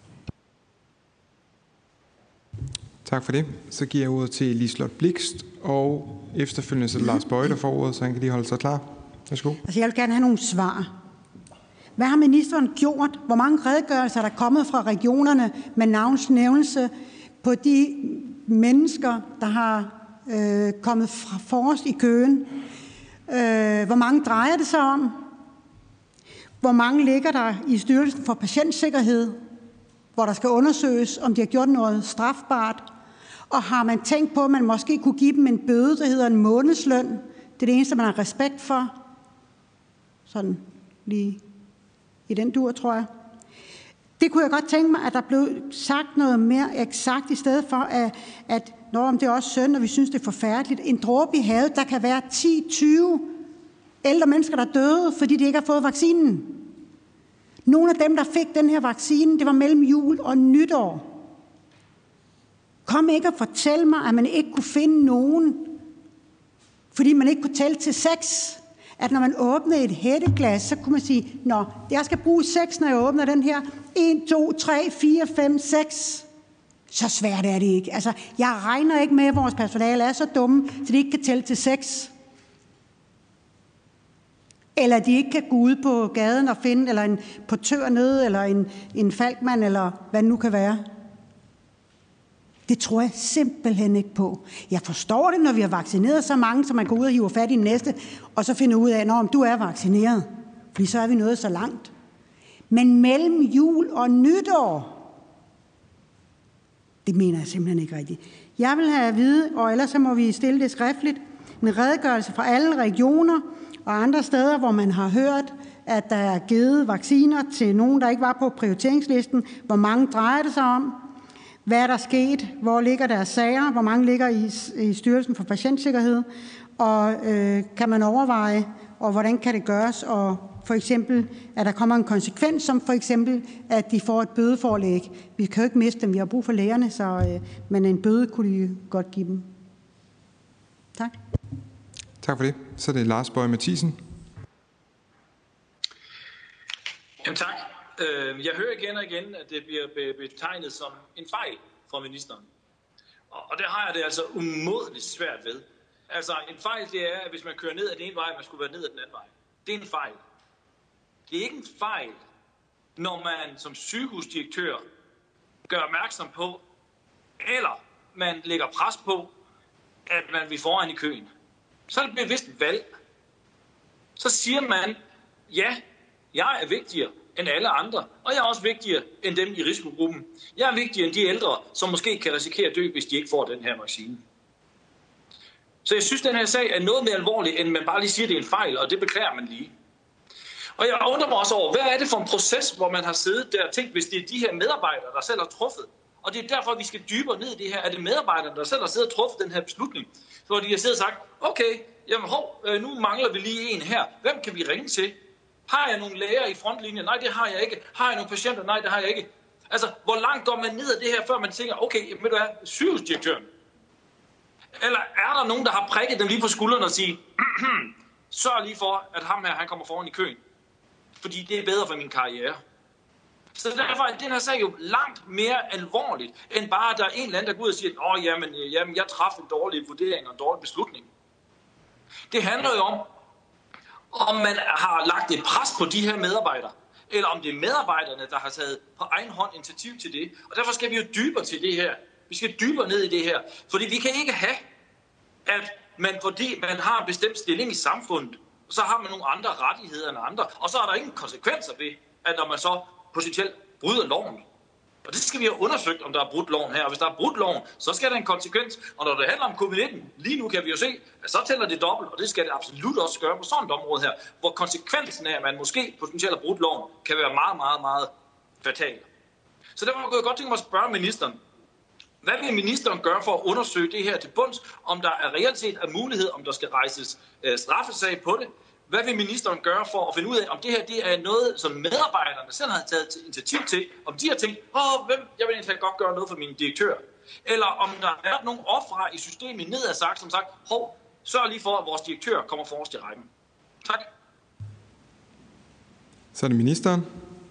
Tak for det. Så giver jeg ordet til Liselott Blixt, og efterfølgende så Lars Boje, der får ordet, så han kan lige holde sig klar. Værsgo. Altså, jeg vil gerne have nogle svar. Hvad har ministeren gjort? Hvor mange redegørelser er der kommet fra regionerne med navnsnævnelse på de mennesker, der har kommet forrest i køen? Hvor mange drejer det sig om? Hvor mange ligger der i Styrelsen for Patientsikkerhed, hvor der skal undersøges, om de har gjort noget strafbart? Og har man tænkt på, at man måske kunne give dem en bøde, der hedder en månedsløn? Det er det eneste, man har respekt for. Sådan lige i den dur, tror jeg. Det kunne jeg godt tænke mig, at der blev sagt noget mere eksakt, i stedet for, at om det er også synd, og vi synes, det er forfærdeligt. En dråbe i havet, der kan være 10-20 ældre mennesker, der døde, fordi de ikke har fået vaccinen. Nogle af dem, der fik den her vaccine, det var mellem jul og nytår. Kom ikke og fortæl mig, at man ikke kunne finde nogen, fordi man ikke kunne tælle til 6. At når man åbnede et hætteglas, så kunne man sige, nå, jeg skal bruge 6, når jeg åbner den her. 1, 2, 3, 4, 5, 6. Så svært er det ikke. Altså, jeg regner ikke med, at vores personale er så dumme, så de ikke kan tælle til 6. Eller de ikke kan gå ud på gaden og finde, eller en portør nede, eller en falkmand, eller hvad det nu kan være. Det tror jeg simpelthen ikke på. Jeg forstår det, når vi har vaccineret så mange, så man går ud og hiver fat i den næste, og så finder ud af, om du er vaccineret. Fordi så er vi nået så langt. Men mellem jul og nytår, det mener jeg simpelthen ikke rigtigt. Jeg vil have at vide, og ellers så må vi stille det skriftligt, en redegørelse fra alle regioner og andre steder, hvor man har hørt, at der er givet vacciner til nogen, der ikke var på prioriteringslisten. Hvor mange drejer det sig om? Hvad er der sket? Hvor ligger deres sager? Hvor mange ligger i Styrelsen for Patientsikkerhed? Og kan man overveje, og hvordan kan det gøres? Og for eksempel, at der kommer en konsekvens, som for eksempel, at de får et bødeforelæg. Vi kan jo ikke miste dem, vi har brug for lægerne, men en bøde kunne de godt give dem. Tak. Tak for det. Så er det Lars Boje Mathiesen. Jamen tak. Jeg hører igen og igen, at det bliver betegnet som en fejl fra ministeren. Og det har jeg det altså umådeligt svært ved. Altså en fejl, det er, at hvis man kører ned ad den ene vej, man skulle være ned ad den anden vej. Det er en fejl. Det er ikke en fejl, når man som sygehusdirektør gør opmærksom på, eller man lægger pres på, at man vil foran i køen. Så er det bevidst valg. Så siger man, ja, jeg er vigtigere end alle andre, og jeg er også vigtigere end dem i risikogruppen. Jeg er vigtigere end de ældre, som måske kan risikere at dø, hvis de ikke får den her vaccine. Så jeg synes, at den her sag er noget mere alvorlig, end man bare lige siger, at det er en fejl, og det beklager man lige. Og jeg undrer mig også over, hvad er det for en proces, hvor man har siddet der og tænkt, hvis det er de her medarbejdere, der selv har truffet. Og det er derfor, vi skal dybere ned i det her. Er det medarbejderne, der selv har siddet og truffet den her beslutning? Hvor de har siddet og sagt, okay, jamen nu mangler vi lige en her. Hvem kan vi ringe til? Har jeg nogle læger i frontlinjen? Nej, det har jeg ikke. Har jeg nogle patienter? Nej, det har jeg ikke. Altså, hvor langt går man ned af det her, før man tænker, okay, ved du hvad, sygehusdirektøren? Eller er der nogen, der har prikket dem lige på skulderen og sige, sørg lige for, at ham her, han kommer foran i køen. Fordi det er bedre for min karriere. Så derfor er den her sag jo langt mere alvorligt, end bare, at der er en eller anden, der går ud og siger, jamen, jeg træffede en dårlig vurdering og en dårlig beslutning. Det handler jo om man har lagt et pres på de her medarbejdere, eller om det er medarbejderne, der har taget på egen hånd initiativ til det. Og derfor skal vi jo dybere til det her. Vi skal dybere ned i det her. Fordi vi kan ikke have, at fordi man har en bestemt stilling i samfundet, så har man nogle andre rettigheder end andre. Og så er der ingen konsekvenser ved, at når man så potentielt bryder loven. Og det skal vi have undersøgt, om der er brudt loven her. Og hvis der er brudt loven, så skal der en konsekvens. Og når det handler om covid-19, lige nu kan vi jo se, at så tæller det dobbelt. Og det skal det absolut også gøre på sådan et område her, hvor konsekvensen af, at man måske potentielt har brudt loven, kan være meget, meget, meget fatal. Så derfor kunne jeg godt tænke mig at spørge ministeren. Hvad vil ministeren gøre for at undersøge det her til bunds? Om der er reelt set en mulighed, om der skal rejses straffesag på det? Hvad vil ministeren gøre for at finde ud af, om det her det er noget, som medarbejderne selv har taget initiativ til? Om de har tænkt, jeg vil egentlig godt gøre noget for mine direktører. Eller om der er nogle ofre i systemet nedad sagt, som sagt, sørg lige for, at vores direktør kommer forrest i rækken. Tak. Så er det ministeren.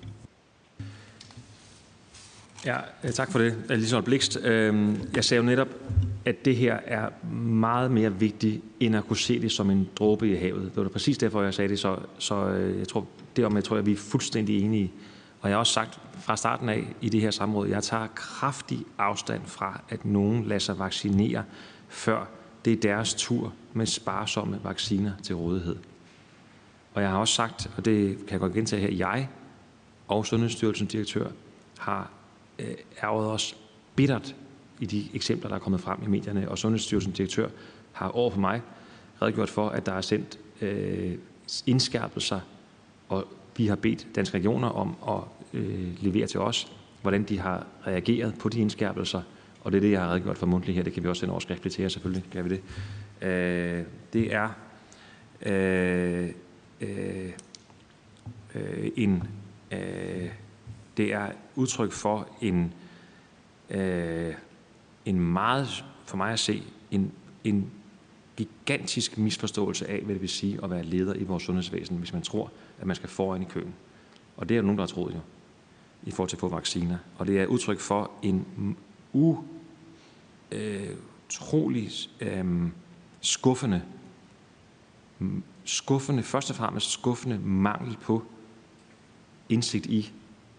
Ja, tak for det, Liselott Blixt. Jeg sagde jo netop, at det her er meget mere vigtigt, end at kunne se det som en dråbe i havet. Det var præcis derfor, jeg sagde det, så jeg tror, at vi er fuldstændig enige. Og jeg har også sagt fra starten af i det her samråd, jeg tager kraftig afstand fra, at nogen lader sig vaccinere, før det er deres tur med sparsomme vacciner til rådighed. Og jeg har også sagt, og det kan jeg godt gentage her, jeg og Sundhedsstyrelsens direktør har ærget os bittert i de eksempler, der er kommet frem i medierne, og Sundhedsstyrelsens direktør har over for mig redegjort for, at der er sendt indskærpelser, og vi har bedt Danske Regioner om at levere til os, hvordan de har reageret på de indskærpelser, og det er det, jeg har redegjort for mundtligt her. Det kan vi også sende overskriftligt til jer, selvfølgelig gør vi det. Det er udtryk for en meget, for mig at se, en gigantisk misforståelse af, hvad det vil sige at være leder i vores sundhedsvæsen, hvis man tror, at man skal foran i køen. Og det er jo nogen, der har troet jo, i forhold til at få vacciner. Og det er udtryk for en utrolig skuffende, først og fremmest skuffende mangel på indsigt i,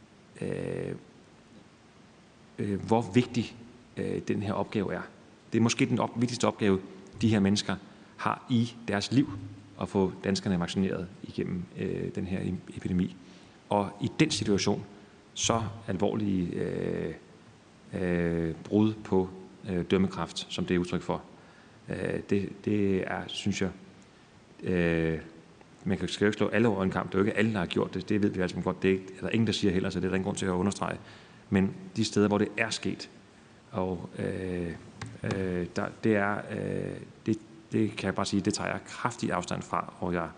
hvor vigtig den her opgave er. Det er måske den vigtigste opgave, de her mennesker har i deres liv, at få danskerne vaccineret igennem den her epidemi. Og i den situation, så alvorlige brud på dømmekraft, som det er udtryk for, det er, synes jeg, man skal jo ikke slå alle over en kamp. Det er jo ikke alle, der har gjort det. Det ved vi altså godt. Det er der ingen, der siger heller, så det er der ingen grund til at understrege. Men de steder, hvor det er sket, og det kan jeg bare sige, det tager jeg kraftig afstand fra,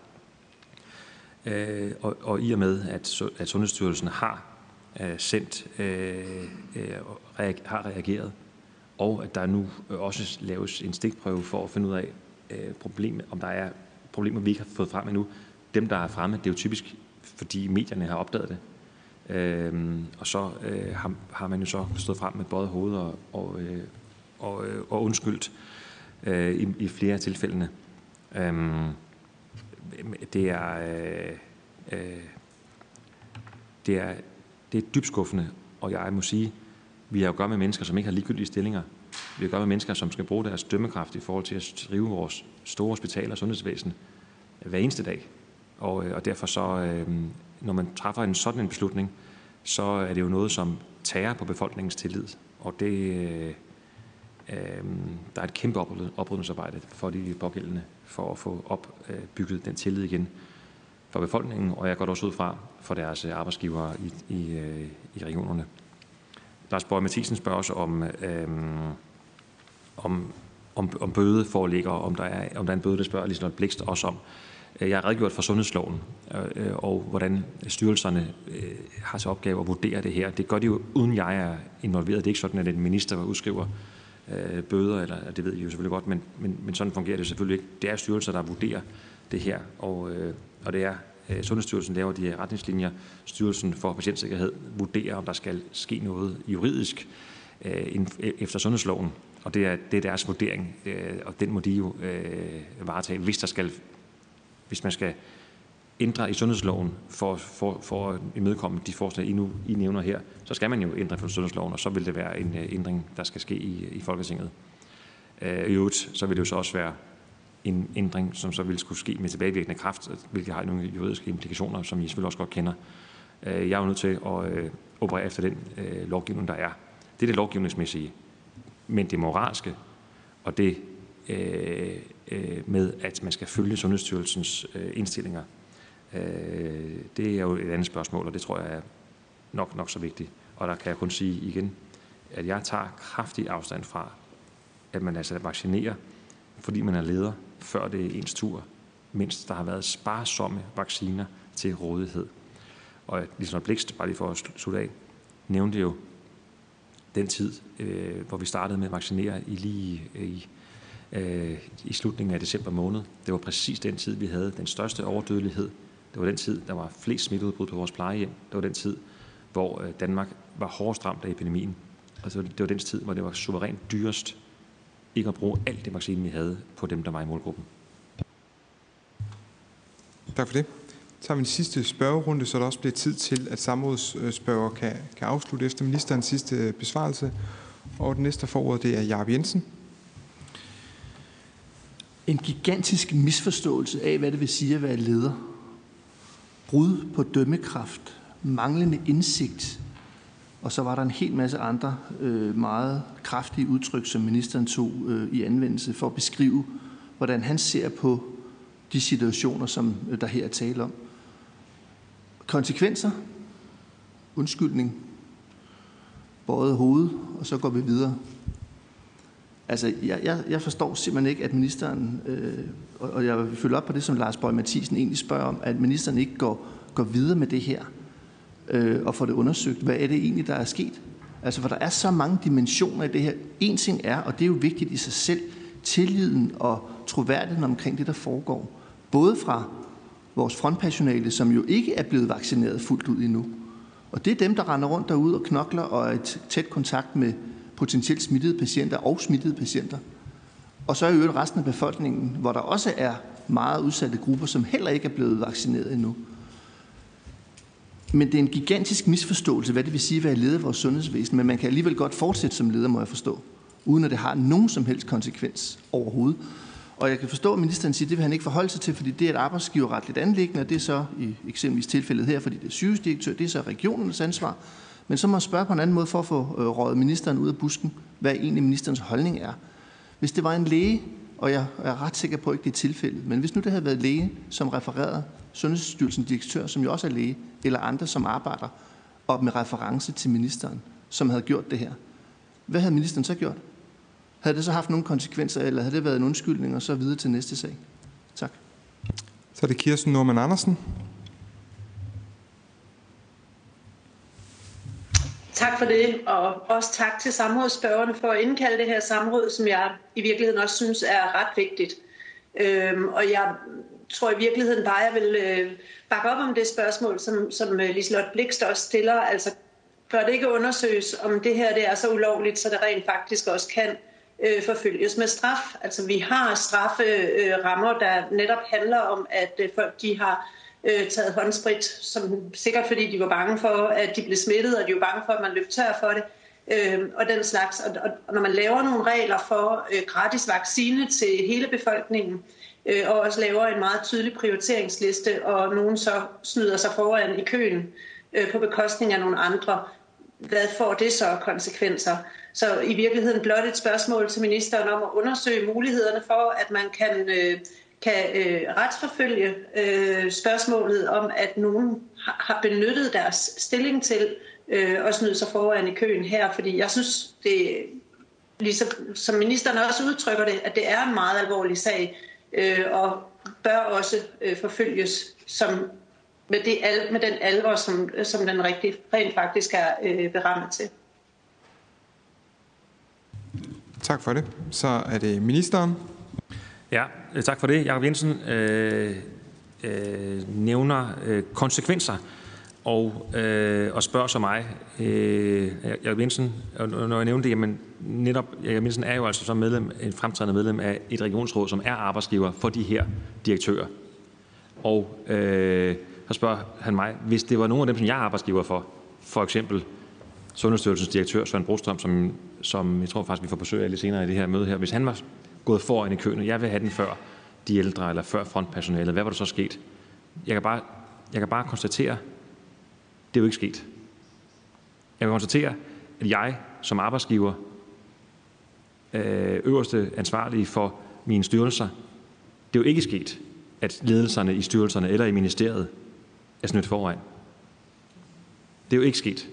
og i og med, at Sundhedsstyrelsen har har reageret, og at der nu også laves en stikprøve for at finde ud af om der er problemer, vi ikke har fået frem endnu. Dem, der er fremme, det er jo typisk, fordi medierne har opdaget det. Og så har man jo så stået frem med bøjet hoved og undskyldt i flere af tilfældene. Det er dybt skuffende, og jeg må sige, vi har jo at gøre med mennesker, som ikke har ligegyldige stillinger. Vi har at gøre med mennesker, som skal bruge deres dømmekraft i forhold til at drive vores store hospitaler og sundhedsvæsen hver eneste dag. Og derfor så, når man træffer sådan en beslutning, så er det jo noget, som tager på befolkningens tillid. Og det Der er et kæmpe oprydningsarbejde for de pågældende, for at få opbygget den tillid igen for befolkningen, og jeg går også ud fra for deres arbejdsgivere i regionerne. Lars Boje Mathiesen spørger også om bøde foreligger, om der er en bøde, det spørger Liselott Blixt også om. Jeg har redegjort for sundhedsloven, og hvordan styrelserne har til opgave at vurdere det her. Det gør de jo, uden jeg er involveret. Det er ikke sådan, at en minister udskriver bøder, eller det ved I jo selvfølgelig godt, men sådan fungerer det selvfølgelig ikke. Det er styrelser, der vurderer det her, og det er Sundhedsstyrelsen laver de her retningslinjer. Styrelsen for Patientsikkerhed vurderer, om der skal ske noget juridisk efter sundhedsloven, og det er deres vurdering, og den må de jo varetage, hvis man skal ændre i sundhedsloven for at imødekomme de forslag, I nævner her, så skal man jo ændre for sundhedsloven, og så vil det være en ændring, der skal ske i Folketinget. I øvrigt, så vil det jo så også være en ændring, som så vil skulle ske med tilbagevirkende kraft, hvilket har nogle juridiske implikationer, som I selvfølgelig også godt kender. Jeg er jo nødt til at operere efter den lovgivning, der er. Det er det lovgivningsmæssige. Men det moralske, og det med, at man skal følge Sundhedsstyrelsens indstillinger, det er jo et andet spørgsmål, og det tror jeg er nok så vigtigt. Og der kan jeg kun sige igen, at jeg tager kraftig afstand fra, at man altså vaccinerer, fordi man er leder, før det er ens tur, mens der har været sparsomme vacciner til rådighed. Og Liselott Blixt, bare lige for at slutte af, nævnte jo den tid, hvor vi startede med at vaccinere i slutningen af december måned. Det var præcis den tid, vi havde den største overdødelighed. Det var den tid, der var flest smitteudbrud på vores plejehjem. Det var den tid, hvor Danmark var hårdest ramt af epidemien. Altså, det var den tid, hvor det var suverænt dyrest ikke at bruge alt det vaccine, vi havde på dem, der var i målgruppen. Tak for det. Så har vi en sidste spørgerunde, så der også bliver tid til, at samrådsspørger kan afslutte efter ministerens sidste besvarelse. Og den næste forord, det er Jacob Jensen. En gigantisk misforståelse af, hvad det vil sige at være leder. Brud på dømmekraft, manglende indsigt, og så var der en hel masse andre meget kraftige udtryk, som ministeren tog i anvendelse for at beskrive, hvordan han ser på de situationer, som der her er tale om. Konsekvenser, undskyldning, bøjet hoved, og så går vi videre. Altså, jeg forstår simpelthen ikke, at ministeren, og jeg vil følge op på det, som Lars Boje Mathiesen egentlig spørger om, at ministeren ikke går videre med det her og får det undersøgt. Hvad er det egentlig, der er sket? Altså, for der er så mange dimensioner i det her. En ting er, og det er jo vigtigt i sig selv, tilliden og troværdigheden omkring det, der foregår. Både fra vores frontpersonale, som jo ikke er blevet vaccineret fuldt ud endnu. Og det er dem, der render rundt derude og knokler og er i tæt kontakt med potentielt smittede patienter og smittede patienter. Og så er jo resten af befolkningen, hvor der også er meget udsatte grupper, som heller ikke er blevet vaccineret endnu. Men det er en gigantisk misforståelse, hvad det vil sige at være leder af vores sundhedsvæsen, men man kan alligevel godt fortsætte som leder, må jeg forstå, uden at det har nogen som helst konsekvens overhovedet. Og jeg kan forstå, at ministeren siger, at det vil han ikke forholde sig til, fordi det er et arbejdsgiverretligt anliggende, og det er så i eksempelvis tilfældet her, fordi det er sygehusdirektør, det er så regionernes ansvar. Men så må jeg spørge på en anden måde for at få røget ministeren ud af busken, hvad egentlig ministerens holdning er. Hvis det var en læge, og jeg er ret sikker på, at ikke det er tilfældet, men hvis nu det havde været læge, som refererede Sundhedsstyrelsens direktør, som jo også er læge, eller andre, som arbejder op med reference til ministeren, som havde gjort det her, hvad havde ministeren så gjort? Havde det så haft nogle konsekvenser, eller havde det været en undskyldning, og så videre til næste sag? Tak. Så er det Kirsten Normann Andersen. Tak for det, og også tak til samrådsspørgerne for at indkalde det her samråd, som jeg i virkeligheden også synes er ret vigtigt. Og jeg tror i virkeligheden bare, jeg vil bakke op om det spørgsmål, som Liselott Blixt også stiller. Altså, bør det ikke undersøges, om det her det er så ulovligt, så det rent faktisk også kan forfølges med straf. Altså, vi har strafferammer, der netop handler om, at folk de har taget håndsprit, som sikkert fordi de var bange for, at de blev smittet, og de var bange for, at man løb tør for det, og den slags. Og når man laver nogle regler for gratis vaccine til hele befolkningen, og også laver en meget tydelig prioriteringsliste, og nogen så snyder sig foran i køen på bekostning af nogle andre, hvad får det så af konsekvenser? Så i virkeligheden blot et spørgsmål til ministeren om at undersøge mulighederne for, at man kan retsforfølge spørgsmålet om, at nogen har benyttet deres stilling til at snyde sig foran i køen her. Fordi jeg synes, det ligesom som ministeren også udtrykker det, at det er en meget alvorlig sag, og bør også forfølges med den alvor, som den rent faktisk er berammet til. Tak for det. Så er det ministeren. Ja, tak for det. Jacob Jensen nævner konsekvenser og spørger så mig, Jacob Jensen, og når jeg nævner det, jamen netop Jacob Jensen er jo altså som en fremtrædende medlem af et regionsråd, som er arbejdsgiver for de her direktører. Og så spørger han mig, hvis det var nogen af dem, som jeg er arbejdsgiver for eksempel Sundhedsstyrelsens direktør, Søren Brostrøm, som jeg tror faktisk, vi får besøg af lidt senere i det her møde her, hvis han var gået foran i køen, og jeg vil have den før de ældre eller før frontpersonalet, hvad var der så sket? Jeg kan bare konstatere, det er jo ikke sket. Jeg kan konstatere, at jeg som arbejdsgiver, øverste ansvarlige for mine styrelser, det er jo ikke sket, at ledelserne i styrelserne eller i ministeriet er snydt foran. Det er jo ikke sket.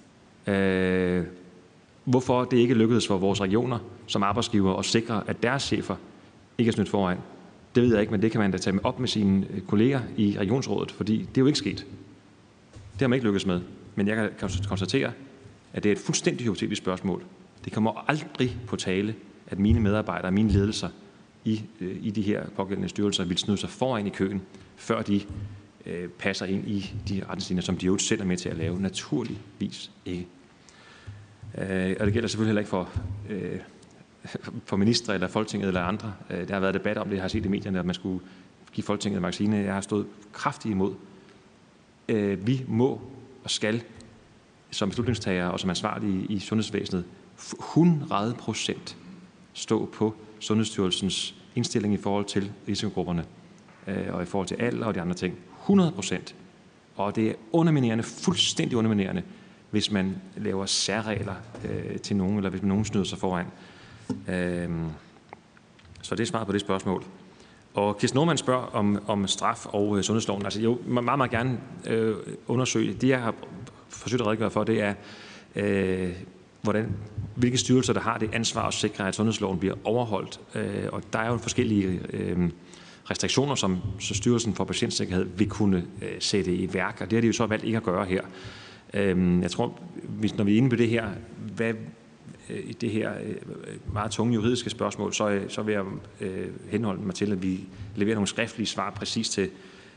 Hvorfor det ikke lykkedes for vores regioner som arbejdsgiver at sikre, at deres chefer ikke er snydt foran, det ved jeg ikke, men det kan man da tage op med sine kolleger i regionsrådet, fordi det er jo ikke sket. Det har man ikke lykkes med. Men jeg kan konstatere, at det er et fuldstændig hypotetisk spørgsmål. Det kommer aldrig på tale, at mine medarbejdere, mine ledelser i de her pågældende styrelser vil snyde sig foran i køen, før de passer ind i de retningslinjer, som de jo selv er med til at lave. Naturligvis ikke. Og det gælder selvfølgelig heller ikke for ministre eller Folketinget eller andre. Der har været debat om det, jeg har set i medierne, at man skulle give Folketinget en vaccine. Jeg har stået kraftigt imod. Vi må og skal som beslutningstagere og som ansvarlige i sundhedsvæsenet 100% stå på Sundhedsstyrelsens indstilling i forhold til risikogrupperne og i forhold til alder og de andre ting. 100%. Og det er underminerende, fuldstændig underminerende, hvis man laver særregler til nogen, eller hvis nogen snyder sig foran. Så det er svaret på det spørgsmål. Og Kirsten Normann spørger om straf og sundhedsloven. Altså jo, meget, meget gerne undersøge. Det, jeg har forsøgt at redegøre for, det er, hvilke styrelser, der har det ansvar at sikre, at sundhedsloven bliver overholdt. Og der er jo forskellige restriktioner, som Styrelsen for Patientsikkerhed vil kunne sætte i værk. Og det har de jo så valgt ikke at gøre her. Jeg tror, når vi er inde på det her, det her meget tunge juridiske spørgsmål, så vil jeg henholde mig til, at vi leverer nogle skriftlige svar præcis til,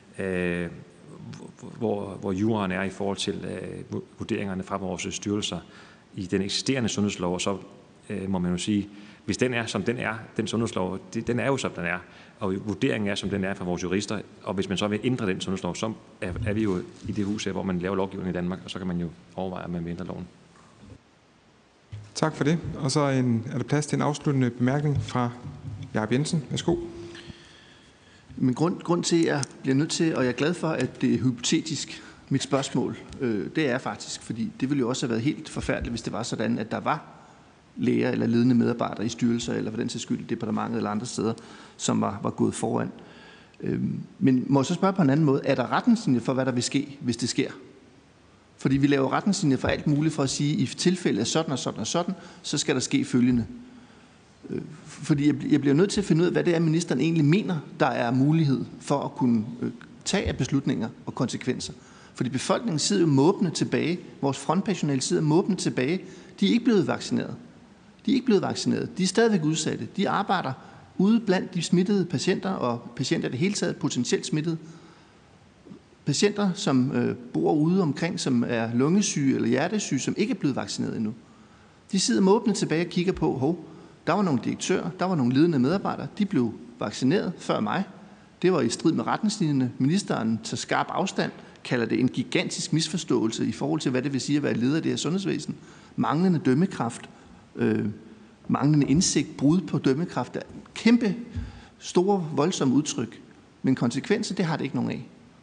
hvor juraen er i forhold til vurderingerne fra vores styrelser i den eksisterende sundhedslov. Og så må man jo sige, hvis den er, som den er, den sundhedslov, den er jo, som den er, og vurderingen er, som den er fra vores jurister, og hvis man så vil ændre den sundhedslov, så er vi jo i det hus her, hvor man laver lovgivning i Danmark, og så kan man jo overveje, at man vil ændre loven. Tak for det. Og så er der plads til en afsluttende bemærkning fra Jacob Jensen. Værsgo. Men grund til, at jeg bliver nødt til, og jeg er glad for, at det er hypotetisk, mit spørgsmål, det er faktisk, fordi det ville jo også have været helt forfærdeligt, hvis det var sådan, at der var læger eller ledende medarbejdere i styrelser, eller for den sags skyld i departementet eller andre steder, som var gået foran. Men må jeg så spørge på en anden måde, er der retningslinjer for, hvad der vil ske, hvis det sker? Fordi vi laver retningslinjer for alt muligt for at sige, at i tilfælde af sådan og sådan og sådan, så skal der ske følgende. Fordi jeg bliver nødt til at finde ud af, hvad det er, ministeren egentlig mener, der er mulighed for at kunne tage af beslutninger og konsekvenser. Fordi befolkningen sidder jo måbende tilbage. Vores frontpersonale sidder måbende tilbage. De er ikke blevet vaccineret. De er stadigvæk udsatte. De arbejder ude blandt de smittede patienter og patienter i det hele taget potentielt smittede. Patienter, som bor ude omkring, som er lungesyge eller hjertesyge, som ikke er blevet vaccineret endnu. De sidder måbende tilbage og kigger på, der var nogle direktører, der var nogle ledende medarbejdere, de blev vaccineret før mig. Det var i strid med retningslinjerne. Ministeren tager skarp afstand, kalder det en gigantisk misforståelse i forhold til, hvad det vil sige at være leder af det her sundhedsvæsen. Manglende dømmekraft, manglende indsigt, brud på dømmekraft, kæmpe, store, voldsomme udtryk. Men konsekvenser, det har det ikke nogen af.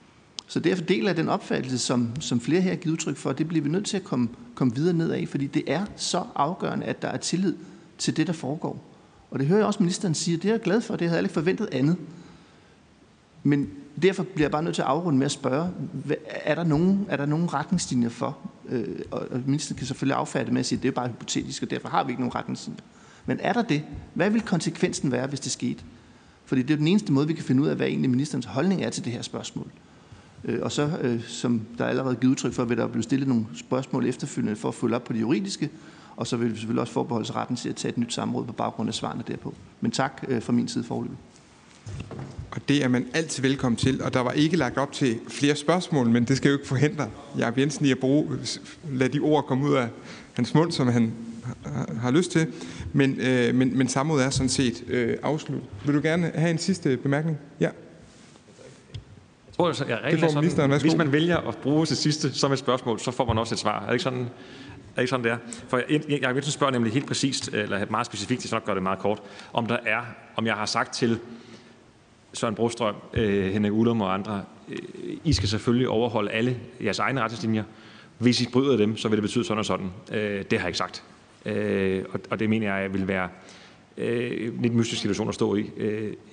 Så derfor deler jeg den opfattelse, som flere her har givet udtryk for, det bliver vi nødt til at komme videre ned af, fordi det er så afgørende, at der er tillid til det, der foregår. Og det hører jeg også ministeren sige, det er jeg glad for, det havde jeg ikke forventet andet. Men derfor bliver jeg bare nødt til at afrunde med at spørge, er der nogen retningslinjer for? Og ministeren kan selvfølgelig affatte med at sige, at det er bare hypotetisk, og derfor har vi ikke nogen retningslinjer. Men er der det? Hvad vil konsekvensen være, hvis det skete? Fordi det er den eneste måde, vi kan finde ud af, hvad egentlig ministerens holdning er til det her spørgsmål. Og så, som der er allerede givet udtryk for, vil der blive stillet nogle spørgsmål efterfølgende for at følge op på det juridiske, og så vil vi selvfølgelig også forbeholde sig retten til at tage et nyt samråd på baggrund af svarene derpå. Men tak fra min side foreløbig. Og det er man altid velkommen til, og der var ikke lagt op til flere spørgsmål, men det skal jo ikke forhindre Jacob Jensen i at lade de ord komme ud af hans mund, som han har lyst til. Men samrådet er sådan set afsluttet. Vil du gerne have en sidste bemærkning? Ja. Jeg tror, jeg sådan, hvis man vælger at bruge det sidste som et spørgsmål, så får man også et svar. Er det ikke sådan, det er? For jeg vil spørge nemlig helt præcist, eller meget specifikt, så nok gør det meget kort, om jeg har sagt til Søren Brostrøm, Henrik Ullum og andre, I skal selvfølgelig overholde alle jeres egne retningslinjer. Hvis I bryder dem, så vil det betyde sådan og sådan. Det har jeg ikke sagt. Og det mener jeg vil være en lidt mystisk situation at stå i.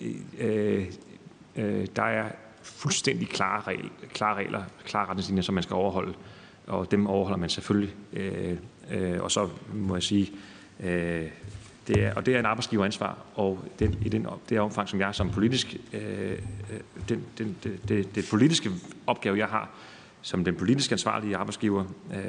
Der er fuldstændig klare regler, klare retningslinjer, som man skal overholde, og dem overholder man selvfølgelig. Og så må jeg sige, det er en arbejdsgiveransvar, og i det omfang, som jeg som politisk, det politiske opgave, jeg har, som den politisk ansvarlige arbejdsgiver,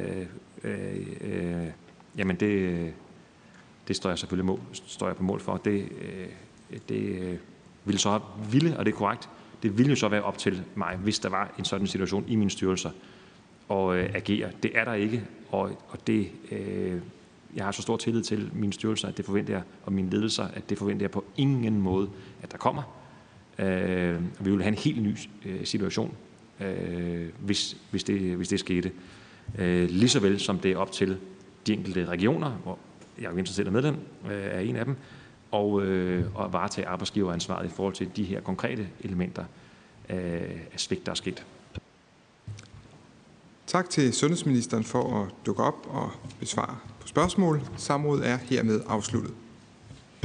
jamen det står jeg selvfølgelig på mål for. Det ville, og det er korrekt, det ville jo så være op til mig, hvis der var en sådan situation i mine styrelser, og agere. Det er der ikke, og det, jeg har så stor tillid til mine styrelser, at det forventer jeg, og mine ledelser, at det forventer jeg på ingen måde, at der kommer. Vi vil have en helt ny situation, hvis det skete. Lige så vel som det er op til de enkelte regioner, hvor jeg Jensen selv er medlem af en af dem, og varetage arbejdsgiveransvaret i forhold til de her konkrete elementer af svigt, der er sket. Tak til sundhedsministeren for at dukke op og besvare på spørgsmål. Samrådet er hermed afsluttet.